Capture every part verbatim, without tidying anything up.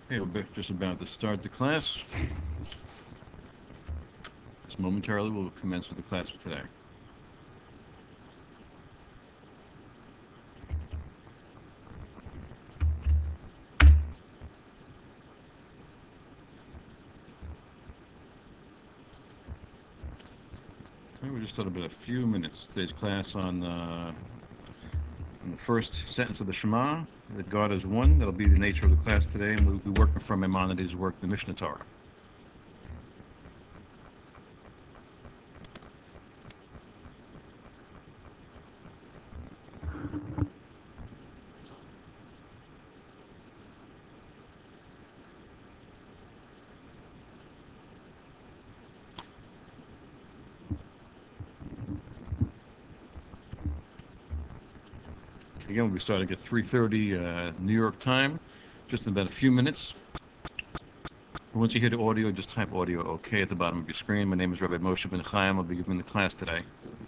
Okay, we're just about to start the class. Just momentarily, we'll commence with the class for today. Okay, we just started about a few minutes. Today's class on, uh, on the first sentence of the Shema, that God is one. That'll be the nature of the class today, and we'll be working from Maimonides' work, the Mishnah Torah. Again, we'll be starting at three thirty uh, New York time, just in about a few minutes. Once you hear the audio, just type audio OK at the bottom of your screen. My name is Rabbi Moshe Ben Chaim. I'll be giving the class today.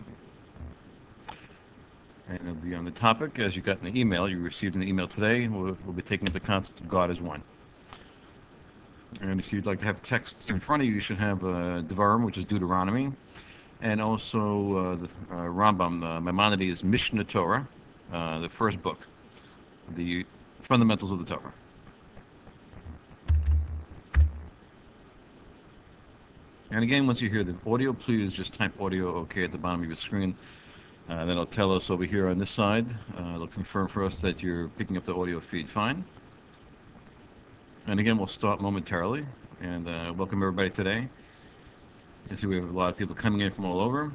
And it'll be on the topic, as you got in the email, you received an email today. We'll, we'll be taking up the concept of God as one. And if you'd like to have texts in front of you, you should have uh, Devarim, which is Deuteronomy, and also uh, the uh, Rambam, uh, Maimonides' Mishnah Torah, uh, the first book, the fundamentals of the Torah. And again, once you hear the audio, please just type audio OK at the bottom of your screen. Uh, that'll tell us over here on this side. Uh, it'll confirm for us that you're picking up the audio feed fine. And again, we'll start momentarily. And uh, welcome everybody today. You see we have a lot of people coming in from all over.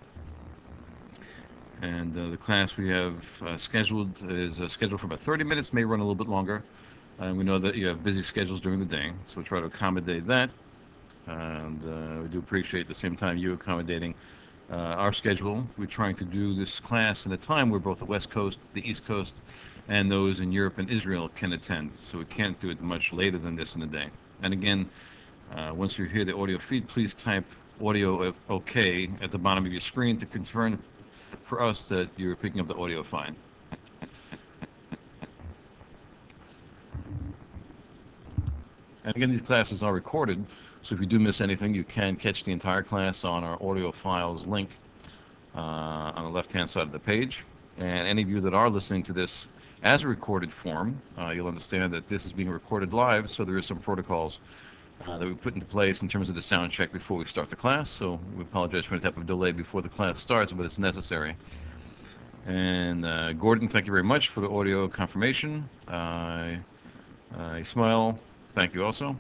And uh, the class we have uh, scheduled is uh, scheduled for about thirty minutes, may run a little bit longer. And uh, we know that you have busy schedules during the day, so we'll try to accommodate that. And uh, we do appreciate at the same time you accommodating uh, our schedule. We're trying to do this class in a time where both the West Coast, the East Coast, and those in Europe and Israel can attend. So we can't do it much later than this in the day. And again, uh, once you hear the audio feed, please type audio OK at the bottom of your screen to confirm for us that you're picking up the audio fine. And again, these classes are recorded, so if you do miss anything, you can catch the entire class on our audio files link uh, on the left-hand side of the page. And any of you that are listening to this as a recorded form, uh, you'll understand that this is being recorded live, so there is some protocols uh, that we put into place in terms of the sound check before we start the class. So we apologize for any type of delay before the class starts, but it's necessary. And uh, Gordon, thank you very much for the audio confirmation. Uh, uh, Ismail, thank you also.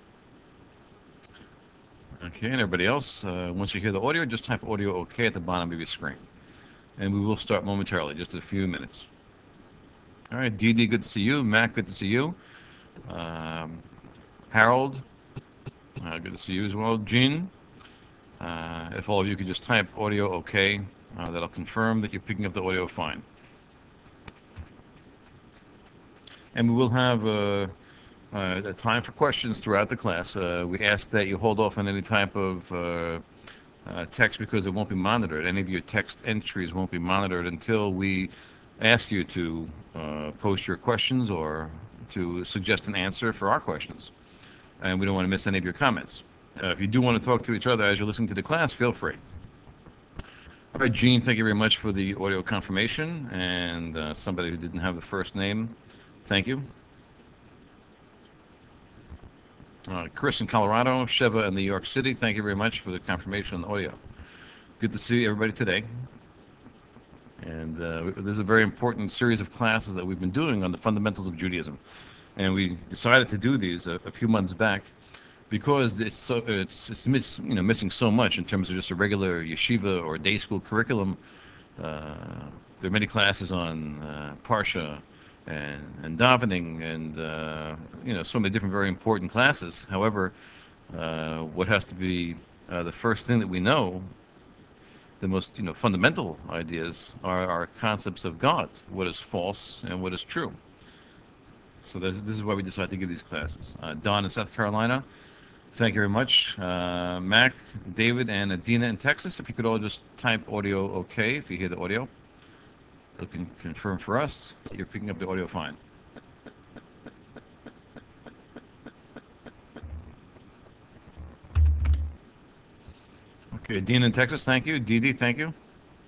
Okay, and everybody else, uh, once you hear the audio, just type audio OK at the bottom of your screen. And we will start momentarily, just a few minutes. All right, Dee Dee, good to see you. Matt, good to see you. Um, Harold, uh, good to see you as well. Gene, uh, if all of you could just type audio OK, uh, that'll confirm that you're picking up the audio fine. And we will have uh, uh, a time for questions throughout the class. Uh, we ask that you hold off on any type of uh, uh, text because it won't be monitored. Any of your text entries won't be monitored until we ask you to uh, post your questions or to suggest an answer for our questions. And we don't want to miss any of your comments. Uh, if you do want to talk to each other as you're listening to the class, feel free. All right, Gene, thank you very much for the audio confirmation. And uh, somebody who didn't have the first name, thank you. Uh, Chris in Colorado, Sheva in New York City, thank you very much for the confirmation on the audio. Good to see everybody today. And uh, there's a very important series of classes that we've been doing on the fundamentals of Judaism. And we decided to do these a, a few months back because it's so it's, it's miss, you know missing so much in terms of just a regular yeshiva or day school curriculum. Uh, there are many classes on uh, Parsha and, and davening and uh, you know so many different very important classes. However, uh, what has to be uh, the first thing that we know, the most you know fundamental ideas are our concepts of God, what is false and what is true. So this, this is why we decided to give these classes. Uh, Don in South Carolina, thank you very much. Uh, Mac, David, and Adina in Texas, if you could all just type audio OK if you hear the audio. It can confirm for us that you're picking up the audio fine. Okay, Dean in Texas, thank you. Dee Dee, thank you.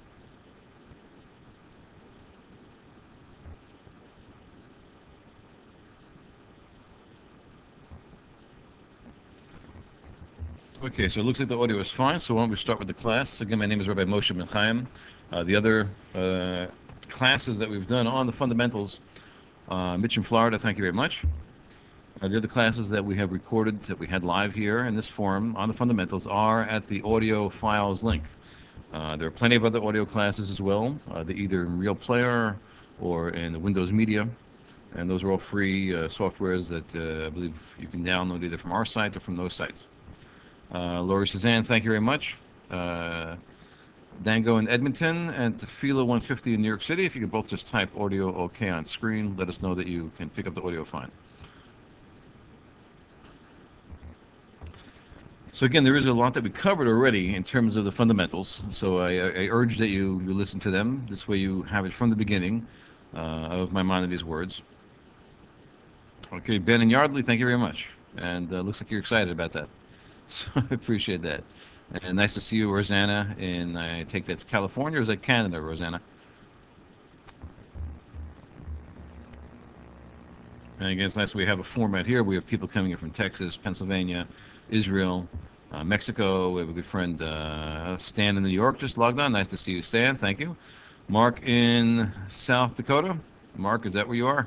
Okay, so it looks like the audio is fine, so why don't we start with the class? Again, my name is Rabbi Moshe Ben Chaim. Uh, the other uh, classes that we've done on the fundamentals, uh, Mitch in Florida, thank you very much. Uh, the other classes that we have recorded, that we had live here in this forum on the fundamentals, are at the audio files link. Uh, there are plenty of other audio classes as well, uh, they're either in Real Player or in the Windows Media, and those are all free uh, softwares that uh, I believe you can download either from our site or from those sites. Uh, Lori Suzanne, thank you very much. Uh, Dango in Edmonton and Tefila one fifty in New York City. If you could both just type audio OK on screen, let us know that you can pick up the audio fine. So again, there is a lot that we covered already in terms of the fundamentals. So I, I urge that you, you listen to them. This way you have it from the beginning uh, of Maimonides' words. Okay, Ben and Yardley, thank you very much. And uh, looks like you're excited about that. So I appreciate that. And nice to see you, Rosanna. And I take that's California or is that Canada, Rosanna? And again, it's nice we have a format here. We have people coming in from Texas, Pennsylvania, Israel, uh, Mexico. We have a good friend, uh, Stan in New York, just logged on. Nice to see you, Stan. Thank you. Mark in South Dakota. Mark, is that where you are?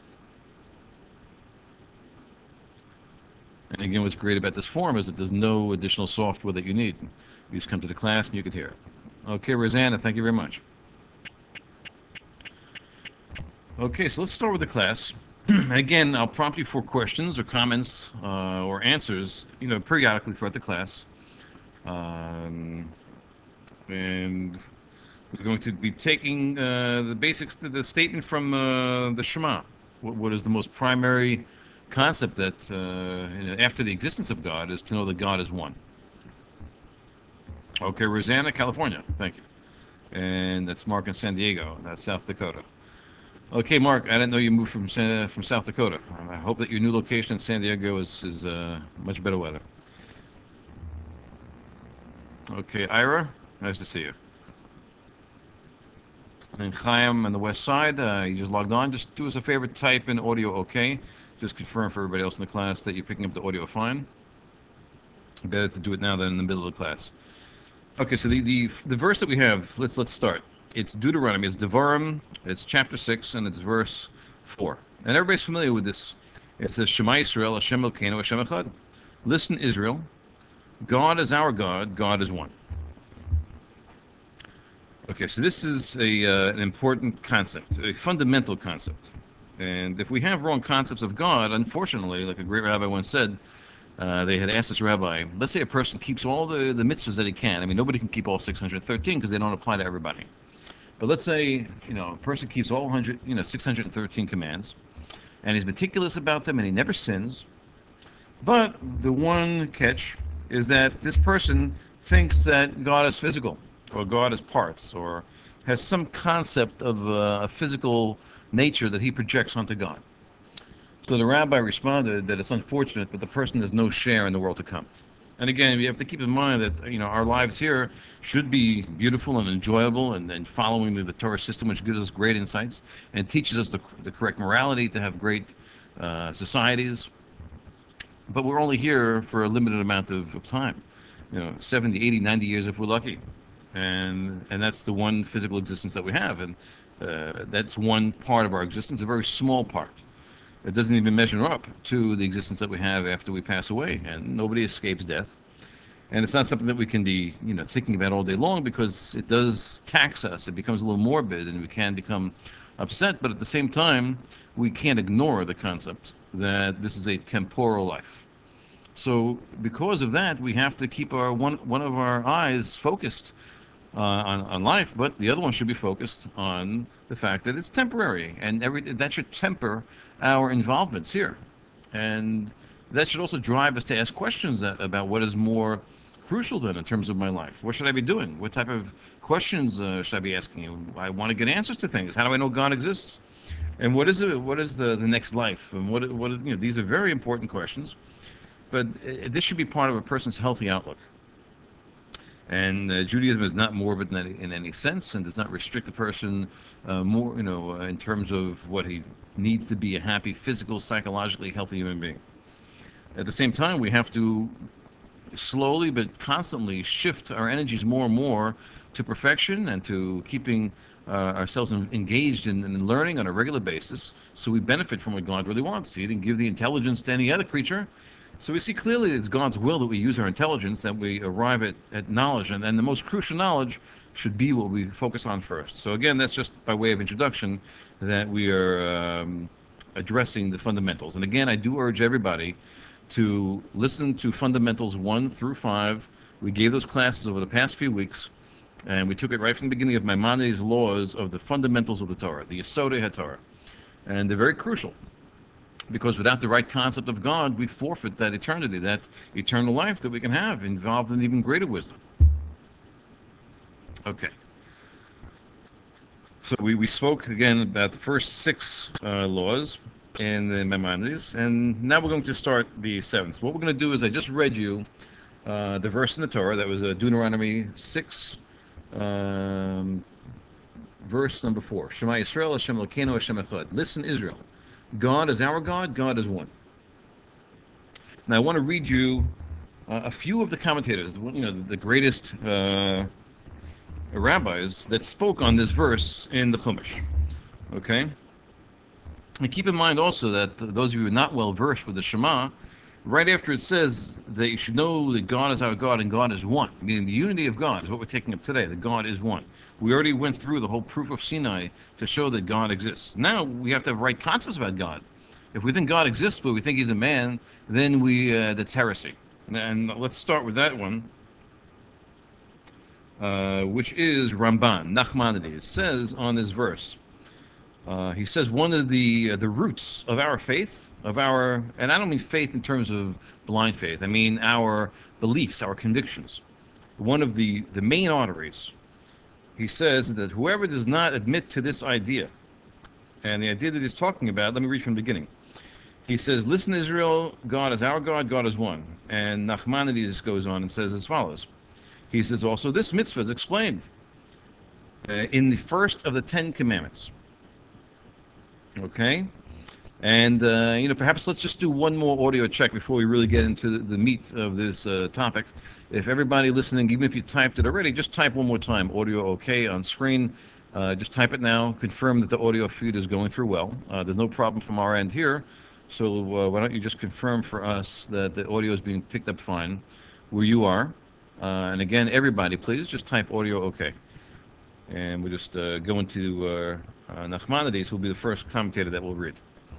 And again, what's great about this forum is that there's no additional software that you need. You just come to the class and you can hear it. Okay, Rosanna, thank you very much. Okay, so let's start with the class. Again, I'll prompt you for questions or comments uh, or answers, you know, periodically throughout the class. Um, and we're going to be taking uh, the basics, the statement from uh, the Shema. What, what is the most primary concept that, uh, you know, after the existence of God, is to know that God is one. Okay, Rosanna, California. Thank you. And that's Mark in San Diego. That's South Dakota. Okay, Mark, I didn't know you moved from San, from South Dakota. I hope that your new location in San Diego is, is uh, much better weather. Okay, Ira, nice to see you. And Chaim on the west side, uh, you just logged on. Just do us a favor, type in audio okay. Just confirm for everybody else in the class that you're picking up the audio fine. Better to do it now than in the middle of the class. Okay, so the, the, the verse that we have, let's let's start. It's Deuteronomy, it's Devarim, it's chapter six, and it's verse four. And everybody's familiar with this. It says, Shema Yisrael, Hashem Elokeinu, Hashem Echad. Listen, Israel, God is our God, God is one. Okay, so this is a, uh, an important concept, a fundamental concept. And if we have wrong concepts of God, unfortunately, like a great rabbi once said, uh, they had asked this rabbi, let's say a person keeps all the, the mitzvahs that he can. I mean, nobody can keep all six hundred thirteen because they don't apply to everybody. But let's say, you know, a person keeps all one hundred, you know, six hundred thirteen commands, and he's meticulous about them, and he never sins. But the one catch is that this person thinks that God is physical, or God is parts, or has some concept of uh, a physical nature that he projects onto God. So the rabbi responded that it's unfortunate, but the person has no share in the world to come. And again, we have to keep in mind that, you know, our lives here should be beautiful and enjoyable, and, and following the, the Torah system, which gives us great insights and teaches us the, the correct morality to have great uh, societies. But we're only here for a limited amount of, of time, you know, seventy, eighty, ninety years if we're lucky. And, and that's the one physical existence that we have. And uh, that's one part of our existence, a very small part. It doesn't even measure up to the existence that we have after we pass away. And nobody escapes death. And it's not something that we can be, you know, thinking about all day long because it does tax us. It becomes a little morbid and we can become upset. But at the same time, we can't ignore the concept that this is a temporal life. So because of that, we have to keep our one one of our eyes focused uh, on, on life, but the other one should be focused on the fact that it's temporary, and every that should temper our involvements here, and that should also drive us to ask questions about what is more crucial then in terms of my life. What should I be doing? What type of questions uh, should I be asking? I want to get answers to things. How do I know God exists? And what is it? What is the, the next life? And what what you know? These are very important questions, but uh, this should be part of a person's healthy outlook. And uh, Judaism is not morbid in any, in any sense, and does not restrict a person uh, more, you know, uh, in terms of what he needs to be a happy, physical, psychologically healthy human being. At the same time, we have to slowly but constantly shift our energies more and more to perfection and to keeping uh, ourselves en- engaged in, in learning on a regular basis, so we benefit from what God really wants. He didn't give the intelligence to any other creature. So we see clearly it's God's will that we use our intelligence, that we arrive at, at knowledge, and, and the most crucial knowledge should be what we focus on first. So again, that's just by way of introduction that we are um, addressing the fundamentals. And again, I do urge everybody to listen to Fundamentals one through five. We gave those classes over the past few weeks, and we took it right from the beginning of Maimonides' laws of the fundamentals of the Torah, the Yesodei HaTorah. And they're very crucial, because without the right concept of God, we forfeit that eternity, that eternal life that we can have, involved in even greater wisdom. Okay. So we, we spoke again about the first six uh, laws in the Maimonides, and now we're going to start the seventh. So what we're going to do is I just read you uh, the verse in the Torah that was uh, Deuteronomy six, um, verse number four. Shema Yisrael, Hashem Elokeinu, Hashem Echad. Listen, Israel, God is our God, God is one. Now I want to read you uh, a few of the commentators, you know, the greatest uh, rabbis that spoke on this verse in the Chumash. Okay? And keep in mind also that those of you who are not well versed with the Shema, right after it says that you should know that God is our God and God is one, meaning the unity of God is what we're taking up today, that God is one. We already went through the whole proof of Sinai to show that God exists. Now we have to have right concepts about God. If we think God exists but we think he's a man, then we uh, that's heresy. And let's start with that one, uh, which is Ramban, Nachmanides, says on this verse. Uh, he says one of the uh, the roots of our faith, of our, and I don't mean faith in terms of blind faith. I mean our beliefs, our convictions. One of the the main arteries. He says that whoever does not admit to this idea, and the idea that he's talking about, let me read from the beginning. He says, "Listen, Israel, God is our God, God is one." And Nachmanides goes on and says as follows. He says also, this mitzvah is explained uh, in the first of the Ten Commandments. Okay? And, uh, you know, perhaps let's just do one more audio check before we really get into the, the meat of this uh, topic. If everybody listening, even if you typed it already, just type one more time, audio okay on screen. Uh, just type it now. Confirm that the audio feed is going through well. Uh, there's no problem from our end here. So uh, why don't you just confirm for us that the audio is being picked up fine where you are. Uh, and again, everybody, please just type audio okay. And we'll just uh, go into uh, uh, Nachmanides, who will be the first commentator that we'll read.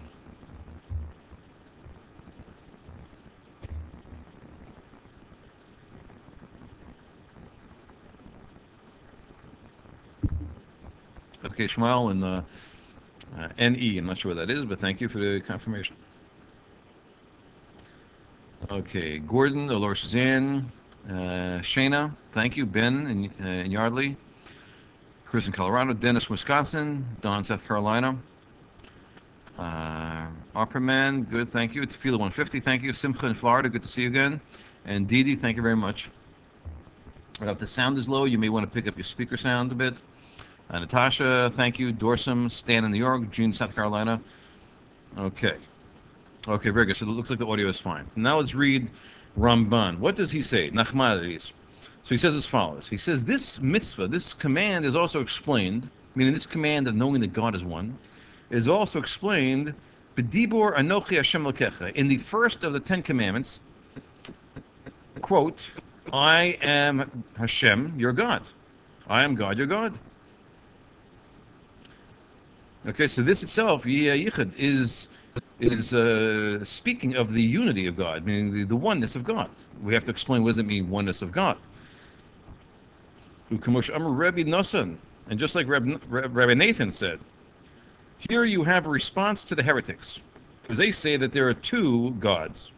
Okay, Shmuel and uh, uh, N E. I'm not sure what that is, but thank you for the confirmation. Okay, Gordon, Laura Suzanne, uh, Shayna, thank you. Ben in, uh, in Yardley, Chris in Colorado, Dennis, Wisconsin, Don, South Carolina, uh, Opperman, good, thank you. Tefila one fifty, thank you. Simcha in Florida, good to see you again. And Dee Dee, thank you very much. Uh, if the sound is low, you may want to pick up your speaker sound a bit. Uh, Natasha, thank you. Dorsum, Stan in New York, June, South Carolina. Okay. Okay, very good. So it looks like the audio is fine. Now let's read Ramban. What does he say? Nachmanides. So he says as follows. He says, this mitzvah, this command is also explained, meaning this command of knowing that God is one, is also explained, B'dibur Anochi Hashem Lokecha, in the first of the Ten Commandments, quote, I am Hashem, your God. I am God, your God. Okay, so this itself, Yichud, is is uh, speaking of the unity of God, meaning the, the oneness of God. We have to explain what does it mean, oneness of God. Ukamosh Amar Rebbe Nosson, and just like Reb, Reb, Rabbi Nathan said, here you have a response to the heretics, because they say that there are two gods.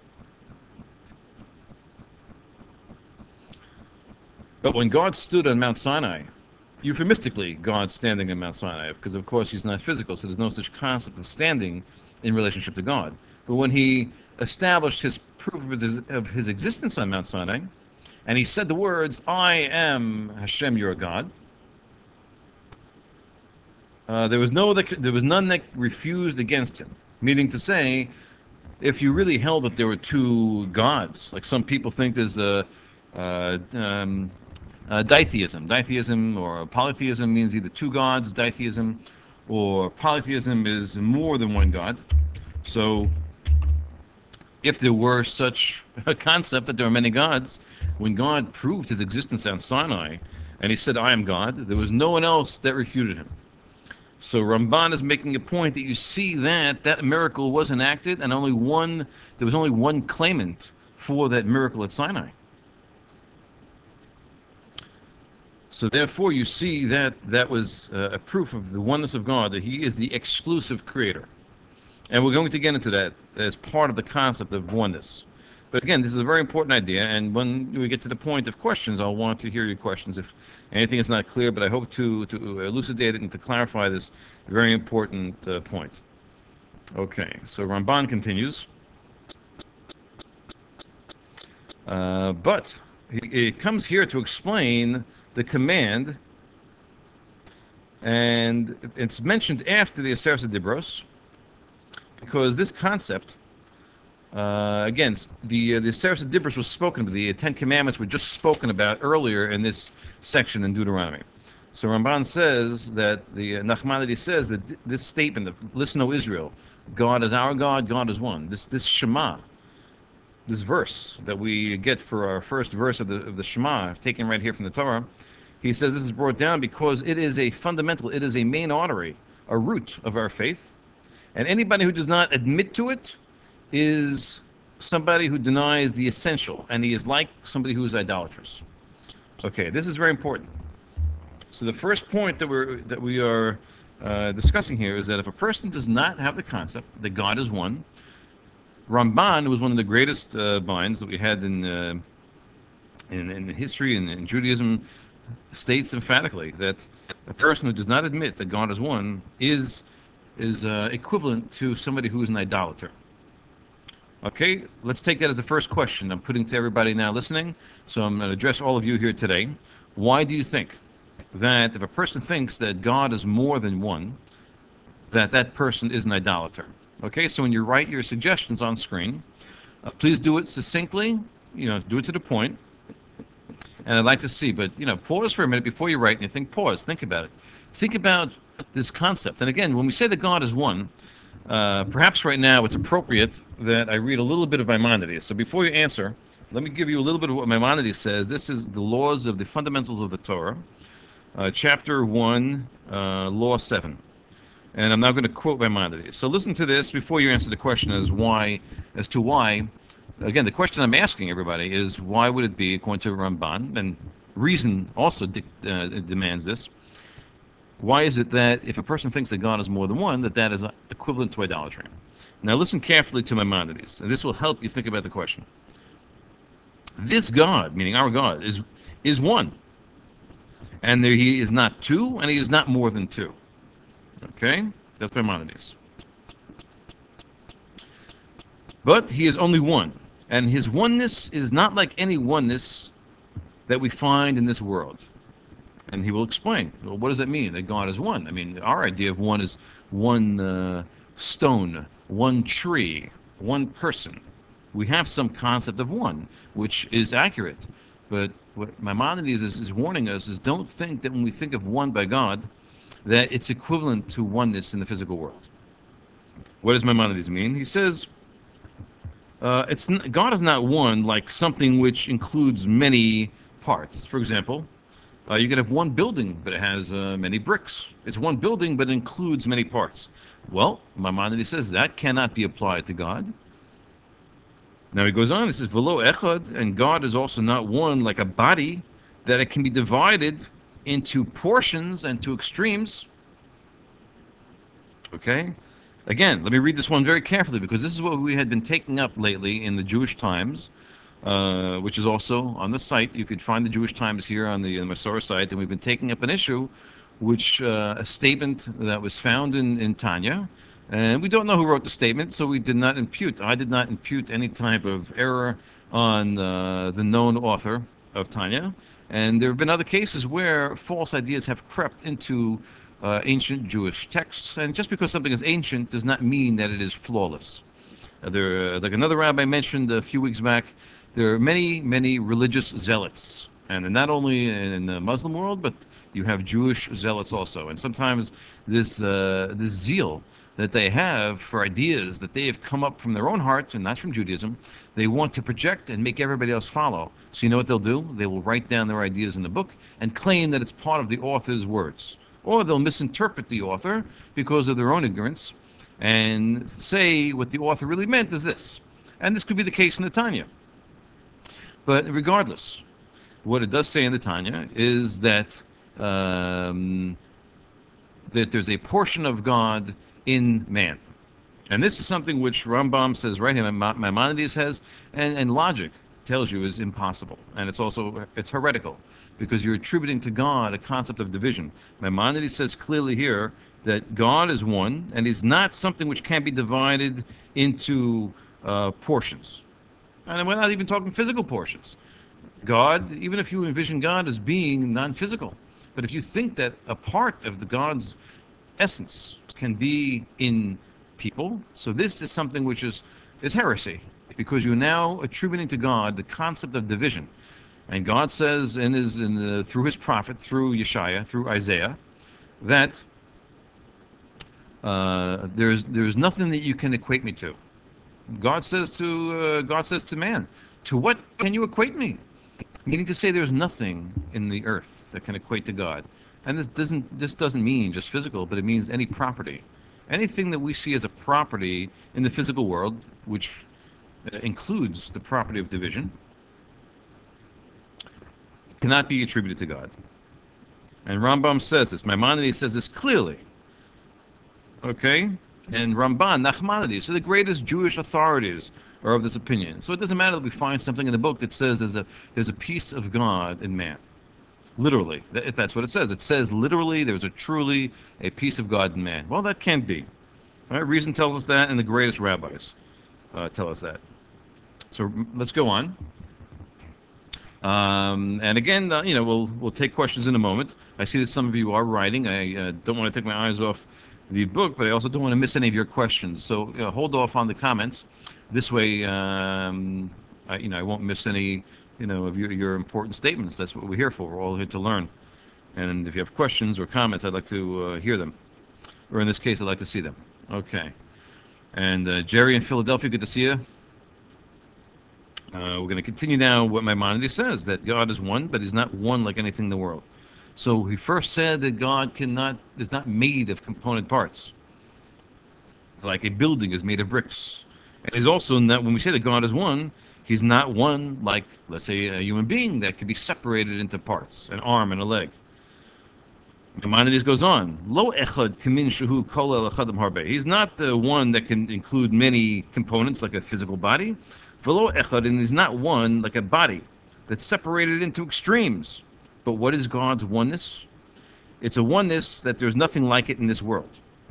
But when God stood on Mount Sinai, euphemistically, God standing on Mount Sinai, because of course he's not physical, so there's no such concept of standing in relationship to God. But when he established his proof of his, of his existence on Mount Sinai, and he said the words, I am Hashem your God, uh, there was no that, there was none that refused against him. Meaning to say, if you really held that there were two gods, like some people think there's a uh, um, uh, ditheism. Ditheism or polytheism means either two gods, ditheism, or polytheism is more than one god. So if there were such a concept that there are many gods, when God proved his existence on Sinai, and he said, I am God, there was no one else that refuted him. So Ramban is making a point that you see that that miracle was enacted, and only one, there was only one claimant for that miracle at Sinai. So therefore, you see that that was uh, a proof of the oneness of God, that he is the exclusive creator. And we're going to get into that as part of the concept of oneness. But again, this is a very important idea, and when we get to the point of questions, I'll want to hear your questions if anything is not clear, but I hope to, to elucidate it and to clarify this very important uh, point. Okay, so Ramban continues. Uh, but he, it comes here to explain the command, and it's mentioned after the Aseret Dibros, because this concept, uh, again, the uh, the Aseret Dibros was spoken, the Ten Commandments were just spoken about earlier in this section in Deuteronomy. So Ramban says that the uh, Nachmanides says that th- this statement of "Listen, O Israel, God is our God, God is one." This this Shema, this verse that we get for our first verse of the of the Shema, taken right here from the Torah. He says this is brought down because it is a fundamental, it is a main artery, a root of our faith. And anybody who does not admit to it is somebody who denies the essential, and he is like somebody who is idolatrous. Okay, this is very important. So the first point that we're that we are uh, discussing here is that if a person does not have the concept that God is one, Ramban was one of the greatest uh, minds that we had in uh, in, in history and in Judaism, states emphatically that a person who does not admit that God is one is is uh, equivalent to somebody who is an idolater. Okay, let's take that as the first question I'm putting to everybody now listening. So I'm going to address all of you here today. Why do you think that if a person thinks that God is more than one, that that person is an idolater? Okay, so when you write your suggestions on screen, uh, please do it succinctly, you know, do it to the point. And I'd like to see, but you know, pause for a minute before you write and you think, pause, think about it. Think about this concept. And again, when we say that God is one, uh, perhaps right now it's appropriate that I read a little bit of Maimonides. So before you answer, let me give you a little bit of what Maimonides says. This is the laws of the fundamentals of the Torah, uh, chapter one, uh, law seven. And I'm now going to quote Maimonides. So listen to this before you answer the question as why, as to why. Again, the question I'm asking everybody is why would it be, according to Ramban, and reason also de- uh, demands this, why is it that if a person thinks that God is more than one, that that is equivalent to idolatry? Now listen carefully to Maimonides, and this will help you think about the question. This God, meaning our God, is is one, and there, he is not two, and he is not more than two. Okay? That's Maimonides. But he is only one, and his oneness is not like any oneness that we find in this world. And he will explain, well, what does that mean, that God is one? I mean, our idea of one is one uh, stone, one tree, one person. We have some concept of one, which is accurate. But what Maimonides is, is warning us is don't think that when we think of one by God, that it's equivalent to oneness in the physical world. What does Maimonides mean? He says, uh, it's n- God is not one like something which includes many parts. For example, uh, you can have one building, but it has uh, many bricks. It's one building, but it includes many parts. Well, Maimonides says that cannot be applied to God. Now he goes on, he says, V'lo echad, and God is also not one like a body, that it can be divided into portions and to extremes. Okay? Again, let me read this one very carefully because this is what we had been taking up lately in the Jewish Times, uh, which is also on the site. You could find the Jewish Times here on the, the Masorah site, and we've been taking up an issue, which uh, a statement that was found in, in Tanya, and we don't know who wrote the statement, so we did not impute. I did not impute any type of error on uh, the known author. of Tanya, and there have been other cases where false ideas have crept into uh, ancient Jewish texts, and just because something is ancient does not mean that it is flawless. Uh, there, uh, like another rabbi mentioned a few weeks back, there are many, many religious zealots, and not only in the Muslim world, but you have Jewish zealots also. And sometimes this uh, this zeal that they have for ideas that they have come up from their own heart and not from Judaism, they want to project and make everybody else follow. So you know what they'll do? They will write down their ideas in the book and claim that it's part of the author's words. Or they'll misinterpret the author because of their own ignorance and say what the author really meant is this. And this could be the case in the Tanya. But regardless, what it does say in the Tanya is that um, that there's a portion of God in man. And this is something which Rambam says right here, Maimonides says, and, and logic tells you is impossible. And it's also, it's heretical, because you're attributing to God a concept of division. Maimonides says clearly here that God is one, and he's not something which can be divided into uh, portions. And we're not even talking physical portions. God, even if you envision God as being non-physical, but if you think that a part of the God's essence can be in people, so this is something which is is heresy, because you're now attributing to God the concept of division. And God says in his in the, through his prophet, through Yeshaya, through Isaiah, that uh, there's there's nothing that you can equate me to. God says to uh, God says to man, to what can you equate me? Meaning to say there's nothing in the earth that can equate to God. And this doesn't this doesn't mean just physical, but it means any property. Anything that we see as a property in the physical world, which uh, includes the property of division, cannot be attributed to God. And Rambam says this. Maimonides says this clearly. Okay? And Ramban, Nachmanides, so the greatest Jewish authorities are of this opinion. So it doesn't matter that we find something in the book that says there's a there's a piece of God in man. Literally, if that's what it says. It says literally there's a truly a piece of God in man. Well, that can't be. All right? Reason tells us that, and the greatest rabbis uh, tell us that. So let's go on. Um, and again, uh, you know, we'll we'll take questions in a moment. I see that some of you are writing. I uh, don't want to take my eyes off the book, but I also don't want to miss any of your questions. So uh, hold off on the comments. This way, um, I, you know, I won't miss any, you know, of your, your important statements. That's what we're here for. We're all here to learn. And if you have questions or comments, I'd like to uh, hear them. Or in this case, I'd like to see them. Okay. And uh, Jerry in Philadelphia, good to see you. Uh, we're going to continue now what Maimonides says, that God is one, but he's not one like anything in the world. So he first said that God cannot is not made of component parts, like a building is made of bricks. And he's also not, when we say that God is one, he's not one like, let's say, a human being that could be separated into parts, an arm and a leg. Maimonides goes on, Lo echad kamin shehu kol el echadim harbe. He's not the one that can include many components like a physical body. Velo echad, and he's not one like a body that's separated into extremes. But what is God's oneness? It's a oneness that there's nothing like it in this world.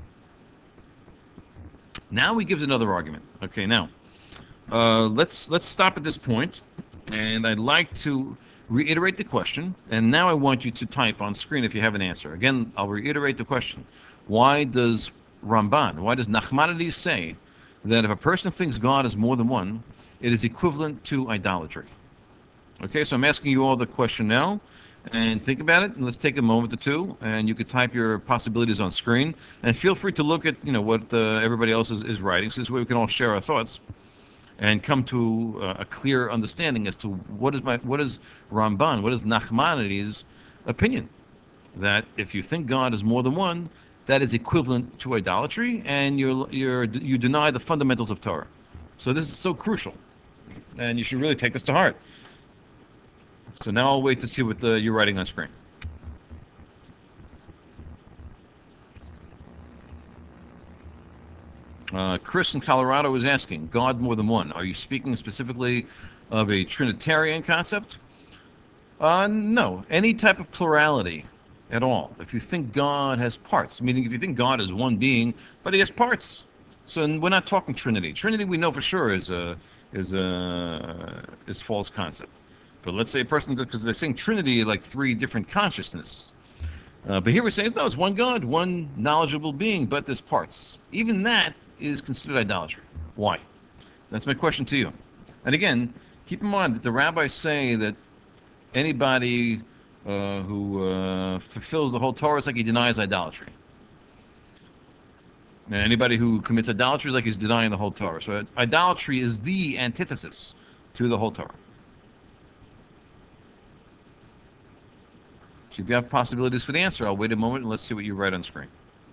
Now he gives another argument. Okay, now uh, let's let's stop at this point, and I'd like to reiterate the question. And now I want you to type on screen if you have an answer. Again, I'll reiterate the question: why does Ramban, why does Nachmanides say that if a person thinks God is more than one, it is equivalent to idolatry? Okay, so I'm asking you all the question now, and think about it. And let's take a moment or two, and you could type your possibilities on screen, and feel free to look at you know what uh, everybody else is, is writing, so this way we can all share our thoughts and come to uh, a clear understanding as to what is my what is Ramban, what is Nachmanides' opinion, that if you think God is more than one, that is equivalent to idolatry, and you're you're you deny the fundamentals of Torah. So this is so crucial, and you should really take this to heart. So now I'll wait to see what uh, you're writing on screen. Uh, Chris in Colorado is asking, God more than one. Are you speaking specifically of a Trinitarian concept? Uh, no, any type of plurality at all. If you think God has parts, meaning if you think God is one being, but he has parts. So we're not talking Trinity. Trinity we know for sure is a is a is false concept. But let's say a person, because they're saying Trinity like three different consciousness. Uh, but here we're saying, no, it's one God, one knowledgeable being, but there's parts. Even that is considered idolatry. Why? That's my question to you. And again, keep in mind that the rabbis say that anybody uh, who uh, fulfills the whole Torah is like he denies idolatry. And anybody who commits idolatry is like he's denying the whole Torah. So idolatry is the antithesis to the whole Torah. So if you have possibilities for the answer, I'll wait a moment and let's see what you write on screen.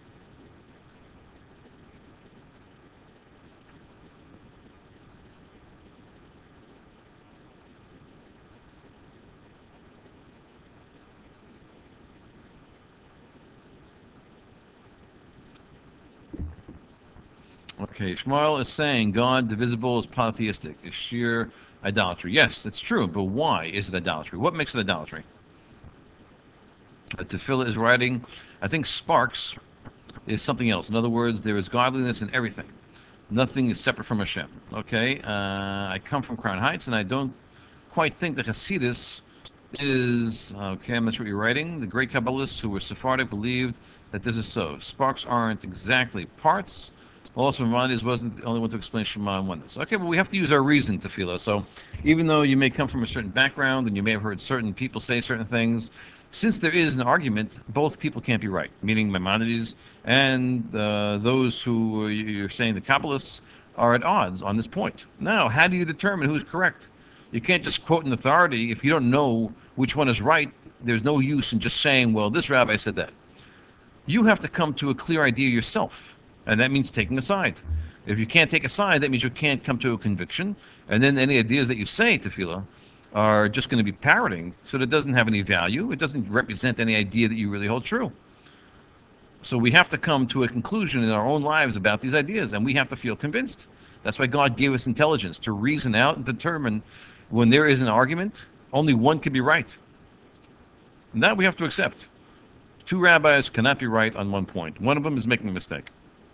Okay, Shmuel is saying God divisible is polytheistic, is sheer idolatry. Yes, it's true, but why is it idolatry? What makes it idolatry? Uh, Tefillah is writing, I think Sparks is something else. In other words, there is godliness in everything. Nothing is separate from Hashem. Okay, uh, I come from Crown Heights, and I don't quite think that Hasidus is, okay, I'm not sure what you're writing. The great Kabbalists who were Sephardic believed that this is so. Sparks aren't exactly parts. Also, Maimonides wasn't the only one to explain Shema and oneness. Okay, but we have to use our reason, Tefillah. So even though you may come from a certain background and you may have heard certain people say certain things, since there is an argument, both people can't be right, meaning Maimonides and uh, those who you're saying the Kabbalists are at odds on this point. Now, how do you determine who's correct? You can't just quote an authority. If you don't know which one is right, there's no use in just saying, well, this rabbi said that. You have to come to a clear idea yourself, and that means taking a side. If you can't take a side, that means you can't come to a conviction, and then any ideas that you say, Tefillah, are just going to be parroting, so that doesn't have any value. It doesn't represent any idea that you really hold true. So we have to come to a conclusion in our own lives about these ideas, and we have to feel convinced. That's why God gave us intelligence, to reason out and determine when there is an argument, only one can be right. And that we have to accept. Two rabbis cannot be right on one point. One of them is making a mistake.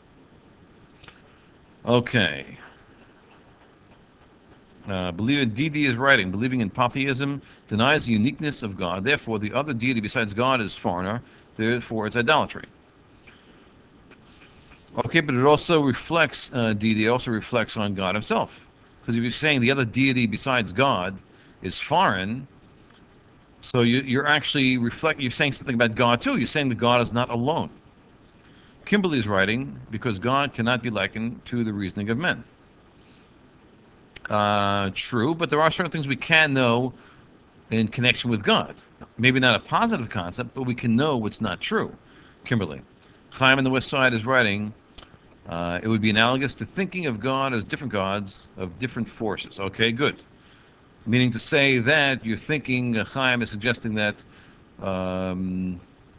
Okay. Uh, believe D D is writing, believing in polytheism denies the uniqueness of God. Therefore, the other deity besides God is foreigner. Therefore, it's idolatry. Okay, but it also reflects, uh, D D also reflects on God himself. Because if you're saying the other deity besides God is foreign, so you, you're actually reflect. You're saying something about God too. You're saying that God is not alone. Kimberly is writing, because God cannot be likened to the reasoning of men. Uh, true, but there are certain things we can know in connection with God. Maybe not a positive concept, but we can know what's not true. Kimberly. Chaim on the West Side is writing, uh, it would be analogous to thinking of God as different gods of different forces. Okay, good. Meaning to say that you're thinking, uh, Chaim is suggesting that, um,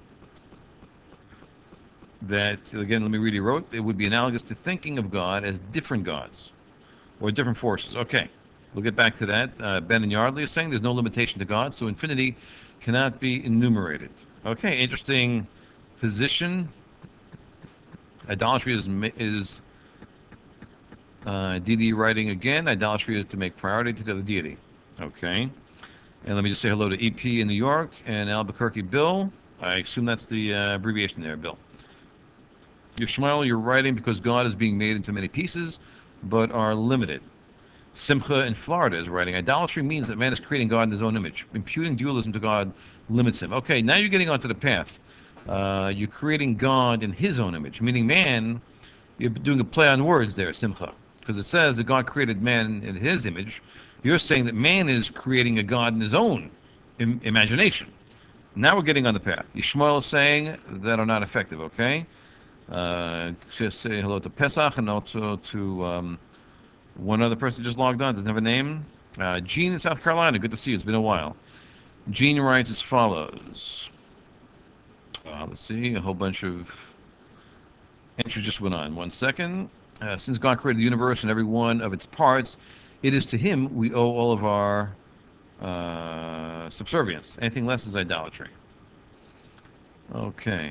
that, again, let me read, he wrote, it would be analogous to thinking of God as different gods or different forces. Okay, we'll get back to that. Uh, Ben and Yardley is saying there's no limitation to God, so infinity cannot be enumerated. Okay, interesting position. Idolatry is, is uh, D D writing again. Idolatry is to make priority to the other deity. Okay. And let me just say hello to E P in New York and Albuquerque Bill. I assume that's the uh, abbreviation there, Bill. Yishmael, you're writing because God is being made into many pieces, but are limited. Simcha in Florida is writing, idolatry means that man is creating God in his own image. Imputing dualism to God limits him. Okay, now you're getting onto the path. Uh, you're creating God in his own image, meaning man, you're doing a play on words there, Simcha. Because it says that God created man in his image. You're saying that man is creating a God in his own im- imagination. Now we're getting on the path. Yishmael is saying that are not effective, okay? Uh, just say hello to Pesach and also to um, one other person just logged on, doesn't have a name. Uh, Gene in South Carolina, good to see you. It's been a while. Gene writes as follows. Uh, let's see, a whole bunch of entries just went on. One second. Uh, since God created the universe and every one of its parts, it is to him we owe all of our uh, subservience. Anything less is idolatry. Okay.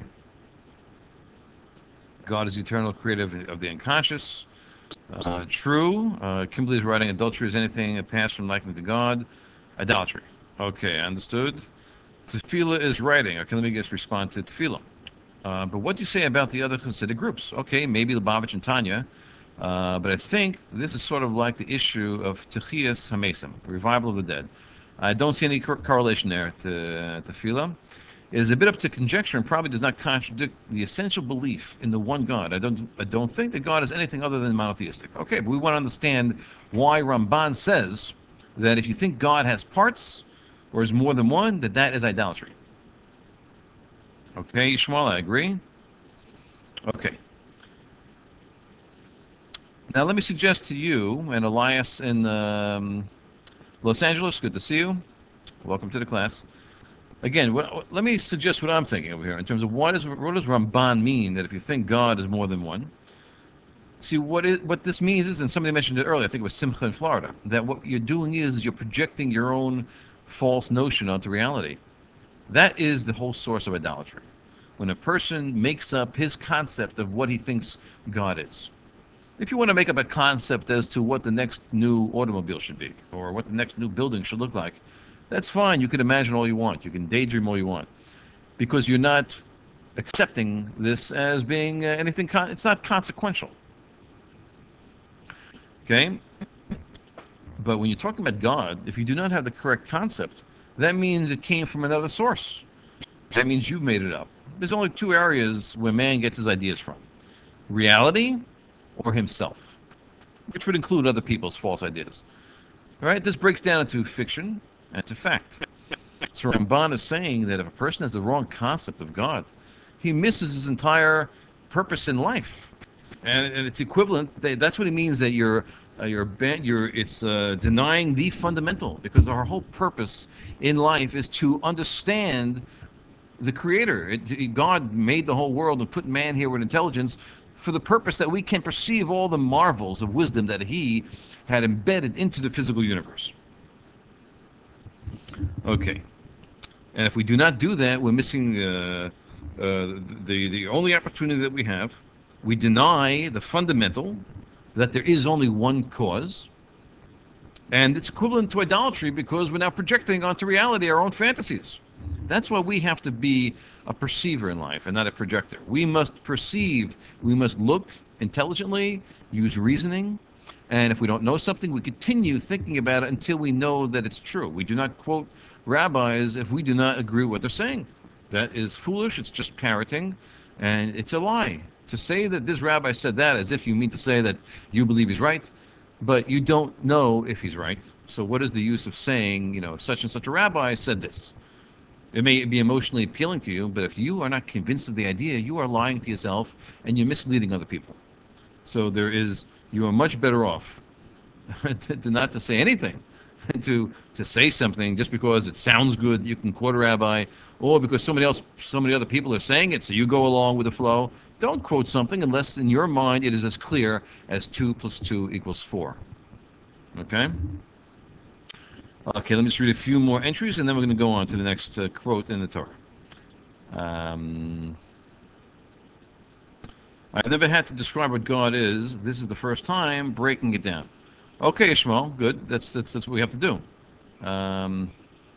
God is eternal, creative of the unconscious. Uh, true. Uh, Kimberly is writing, adultery is anything passed from likeness to God. Idolatry. Okay, understood. Tefillah is writing. Okay, let me just respond to Tefillah. Uh, but what do you say about the other Hasidic groups? Okay, maybe Lubavitch and Tanya, uh, but I think this is sort of like the issue of Techias Hamesim, revival of the dead. I don't see any cor- correlation there to Tefillah. It is a bit up to conjecture and probably does not contradict the essential belief in the one God. I don't, I don't think that God is anything other than monotheistic. Okay, but we want to understand why Ramban says that if you think God has parts or is more than one, that that is idolatry. Okay, Yishmael, I agree. Okay. Now let me suggest to you and Elias in um, Los Angeles, good to see you. Welcome to the class. Again, what, let me suggest what I'm thinking over here in terms of what, is, what does Ramban mean that if you think God is more than one? See, what it, what this means is, and somebody mentioned it earlier, I think it was Simcha in Florida, that what you're doing is you're projecting your own false notion onto reality. That is the whole source of idolatry. When a person makes up his concept of what he thinks God is. If you want to make up a concept as to what the next new automobile should be, or what the next new building should look like, that's fine. You can imagine all you want. You can daydream all you want. Because you're not accepting this as being uh, anything, con- it's not consequential. Okay? But when you're talking about God, if you do not have the correct concept, that means it came from another source. That means you made it up. There's only two areas where man gets his ideas from: reality or himself, which would include other people's false ideas. All right? This breaks down into fiction and to fact. So Ramban is saying that if a person has the wrong concept of God, he misses his entire purpose in life. And, and it's equivalent. That's what it means that you're uh, you're you're it's uh, denying the fundamental, because our whole purpose in life is to understand the Creator. It, it- God made the whole world and put man here with intelligence for the purpose that we can perceive all the marvels of wisdom that He had embedded into the physical universe. Okay. And if we do not do that, we're missing uh, uh, the the only opportunity that we have. We deny the fundamental, that there is only one cause, and it's equivalent to idolatry because we're now projecting onto reality our own fantasies. That's why we have to be a perceiver in life and not a projector. We must perceive. We must look intelligently, use reasoning, and if we don't know something, we continue thinking about it until we know that it's true. We do not quote rabbis if we do not agree with what they're saying. That is foolish. It's just parroting, and it's a lie. To say that this rabbi said that as if you mean to say that you believe he's right, but you don't know if he's right. So what is the use of saying, you know, such and such a rabbi said this? It may be emotionally appealing to you, but if you are not convinced of the idea, you are lying to yourself and you're misleading other people. So there is, you are much better off to, to not to say anything, to to say something just because it sounds good. You can quote a rabbi, or because somebody else, so many other people are saying it, so you go along with the flow. Don't quote something unless in your mind it is as clear as two plus two equals four. Okay. Okay. Let me just read a few more entries, and then we're going to go on to the next uh, quote in the Torah. Um, I've never had to describe what God is. This is the first time breaking it down. Okay, Ishmael, good. That's that's, that's what we have to do. Um,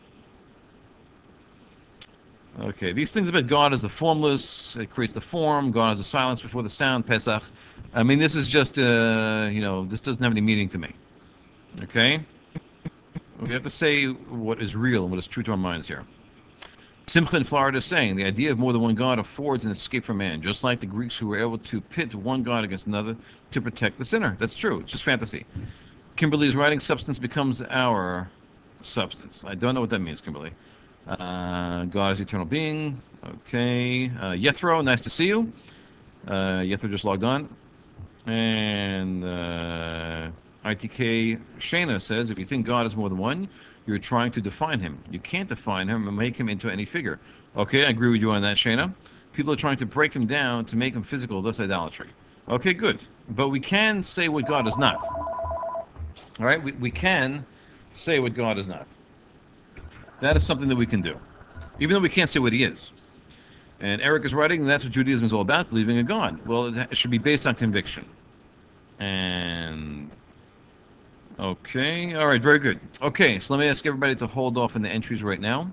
okay, these things about God as the formless, it creates the form. God as the silence before the sound. Pesach. I mean, this is just uh, you know, this doesn't have any meaning to me. Okay, we have to say what is real and what is true to our minds here. Simcha in Florida is saying the idea of more than one God affords an escape for man, just like the Greeks who were able to pit one God against another to protect the sinner. That's true. It's just fantasy. Kimberly is writing, substance becomes our substance. I don't know what that means, Kimberly. Uh, God is eternal being. Okay. Uh, Yethro, nice to see you. Uh, Yethro just logged on. And uh, I T K Shana says, if you think God is more than one, you're trying to define him. You can't define him and make him into any figure. Okay, I agree with you on that, Shana. People are trying to break him down to make him physical. That's idolatry. Okay, good. But we can say what God is not. All right, we, we can say what God is not. That is something that we can do, even though we can't say what he is. And Eric is writing, that's what Judaism is all about, believing in God. Well, it should be based on conviction. And Okay, all right, very good. Okay, so let me ask everybody to hold off on the entries right now.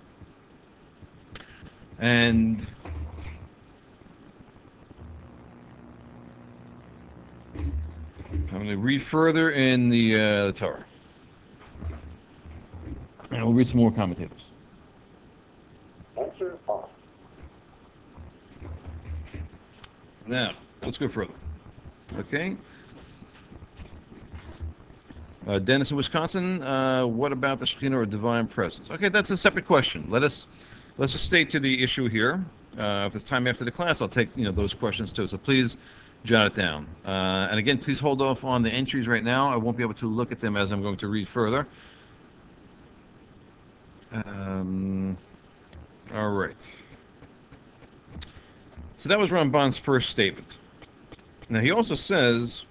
And I'm going to read further in the, uh, the Torah. And we'll read some more commentators. Answer off. Now, let's go further. Okay. Uh, Dennis in Wisconsin, uh, what about the Shekhinah or divine presence? Okay, that's a separate question. Let us let's just stay to the issue here. Uh, if there's time after the class, I'll take you know those questions too. So please jot it down. Uh, and again, please hold off on the entries right now. I won't be able to look at them as I'm going to read further. Um, all right. So that was Ramban's first statement. Now he also says.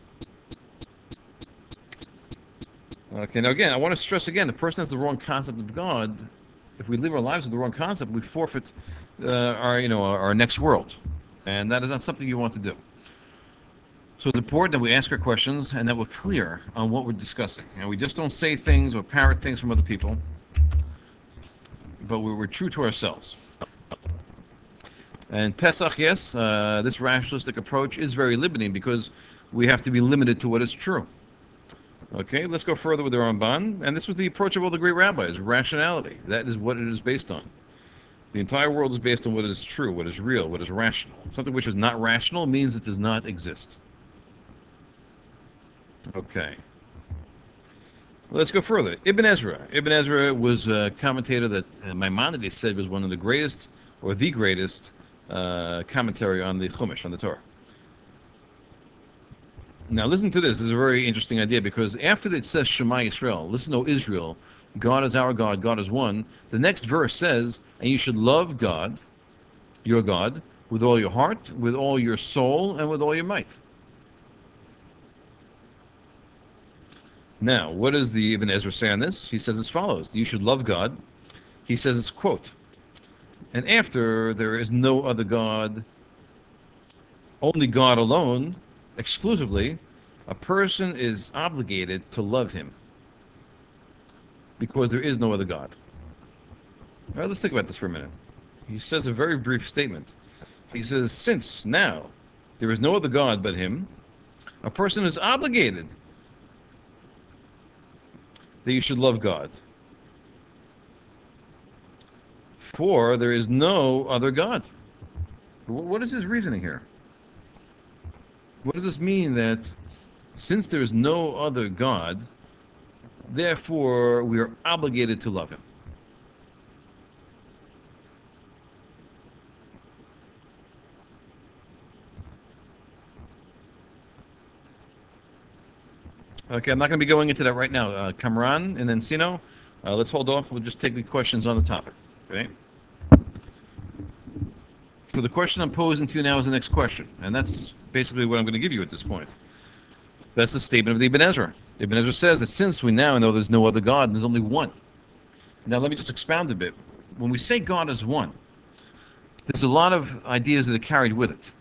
Okay, now again, I want to stress again, the person has the wrong concept of God. If we live our lives with the wrong concept, we forfeit uh, our, you know, our, our next world. And that is not something you want to do. So it's important that we ask our questions and that we're clear on what we're discussing. And we just don't say things or parrot things from other people, but we're, we're true to ourselves. And Pesach, yes, uh, this rationalistic approach is very limiting because we have to be limited to what is true. Okay, let's go further with the Ramban. And this was the approach of all the great rabbis, rationality. That is what it is based on. The entire world is based on what is true, what is real, what is rational. Something which is not rational means it does not exist. Okay. Let's go further. Ibn Ezra. Ibn Ezra was a commentator that uh, Maimonides said was one of the greatest, or the greatest, uh, commentary on the Chumash, on the Torah. Now listen to this. This is a very interesting idea because after it says Shema Yisrael, listen, O Israel, God is our God, God is one. The next verse says, and you should love God, your God, with all your heart, with all your soul, and with all your might. Now, what does the Ibn Ezra say on this? He says as follows: you should love God. He says it's quote, and after there is no other God, only God alone, exclusively, a person is obligated to love him because there is no other God. All right, let's think about this for a minute. He says a very brief statement. He says, since now there is no other God but him, a person is obligated that you should love God. For there is no other God. What is his reasoning here? What does this mean that since there is no other God, therefore we are obligated to love him? Okay, I'm not going to be going into that right now. Uh, Kamran and then Sino, uh, let's hold off. We'll just take the questions on the topic. Okay? So the question I'm posing to you now is the next question, and that's basically what I'm going to give you at this point. That's the statement of the Ibn Ezra. Ibn Ezra says that since we now know there's no other God and there's only one. Now let me just expound a bit. When we say God is one, there's a lot of ideas that are carried with it.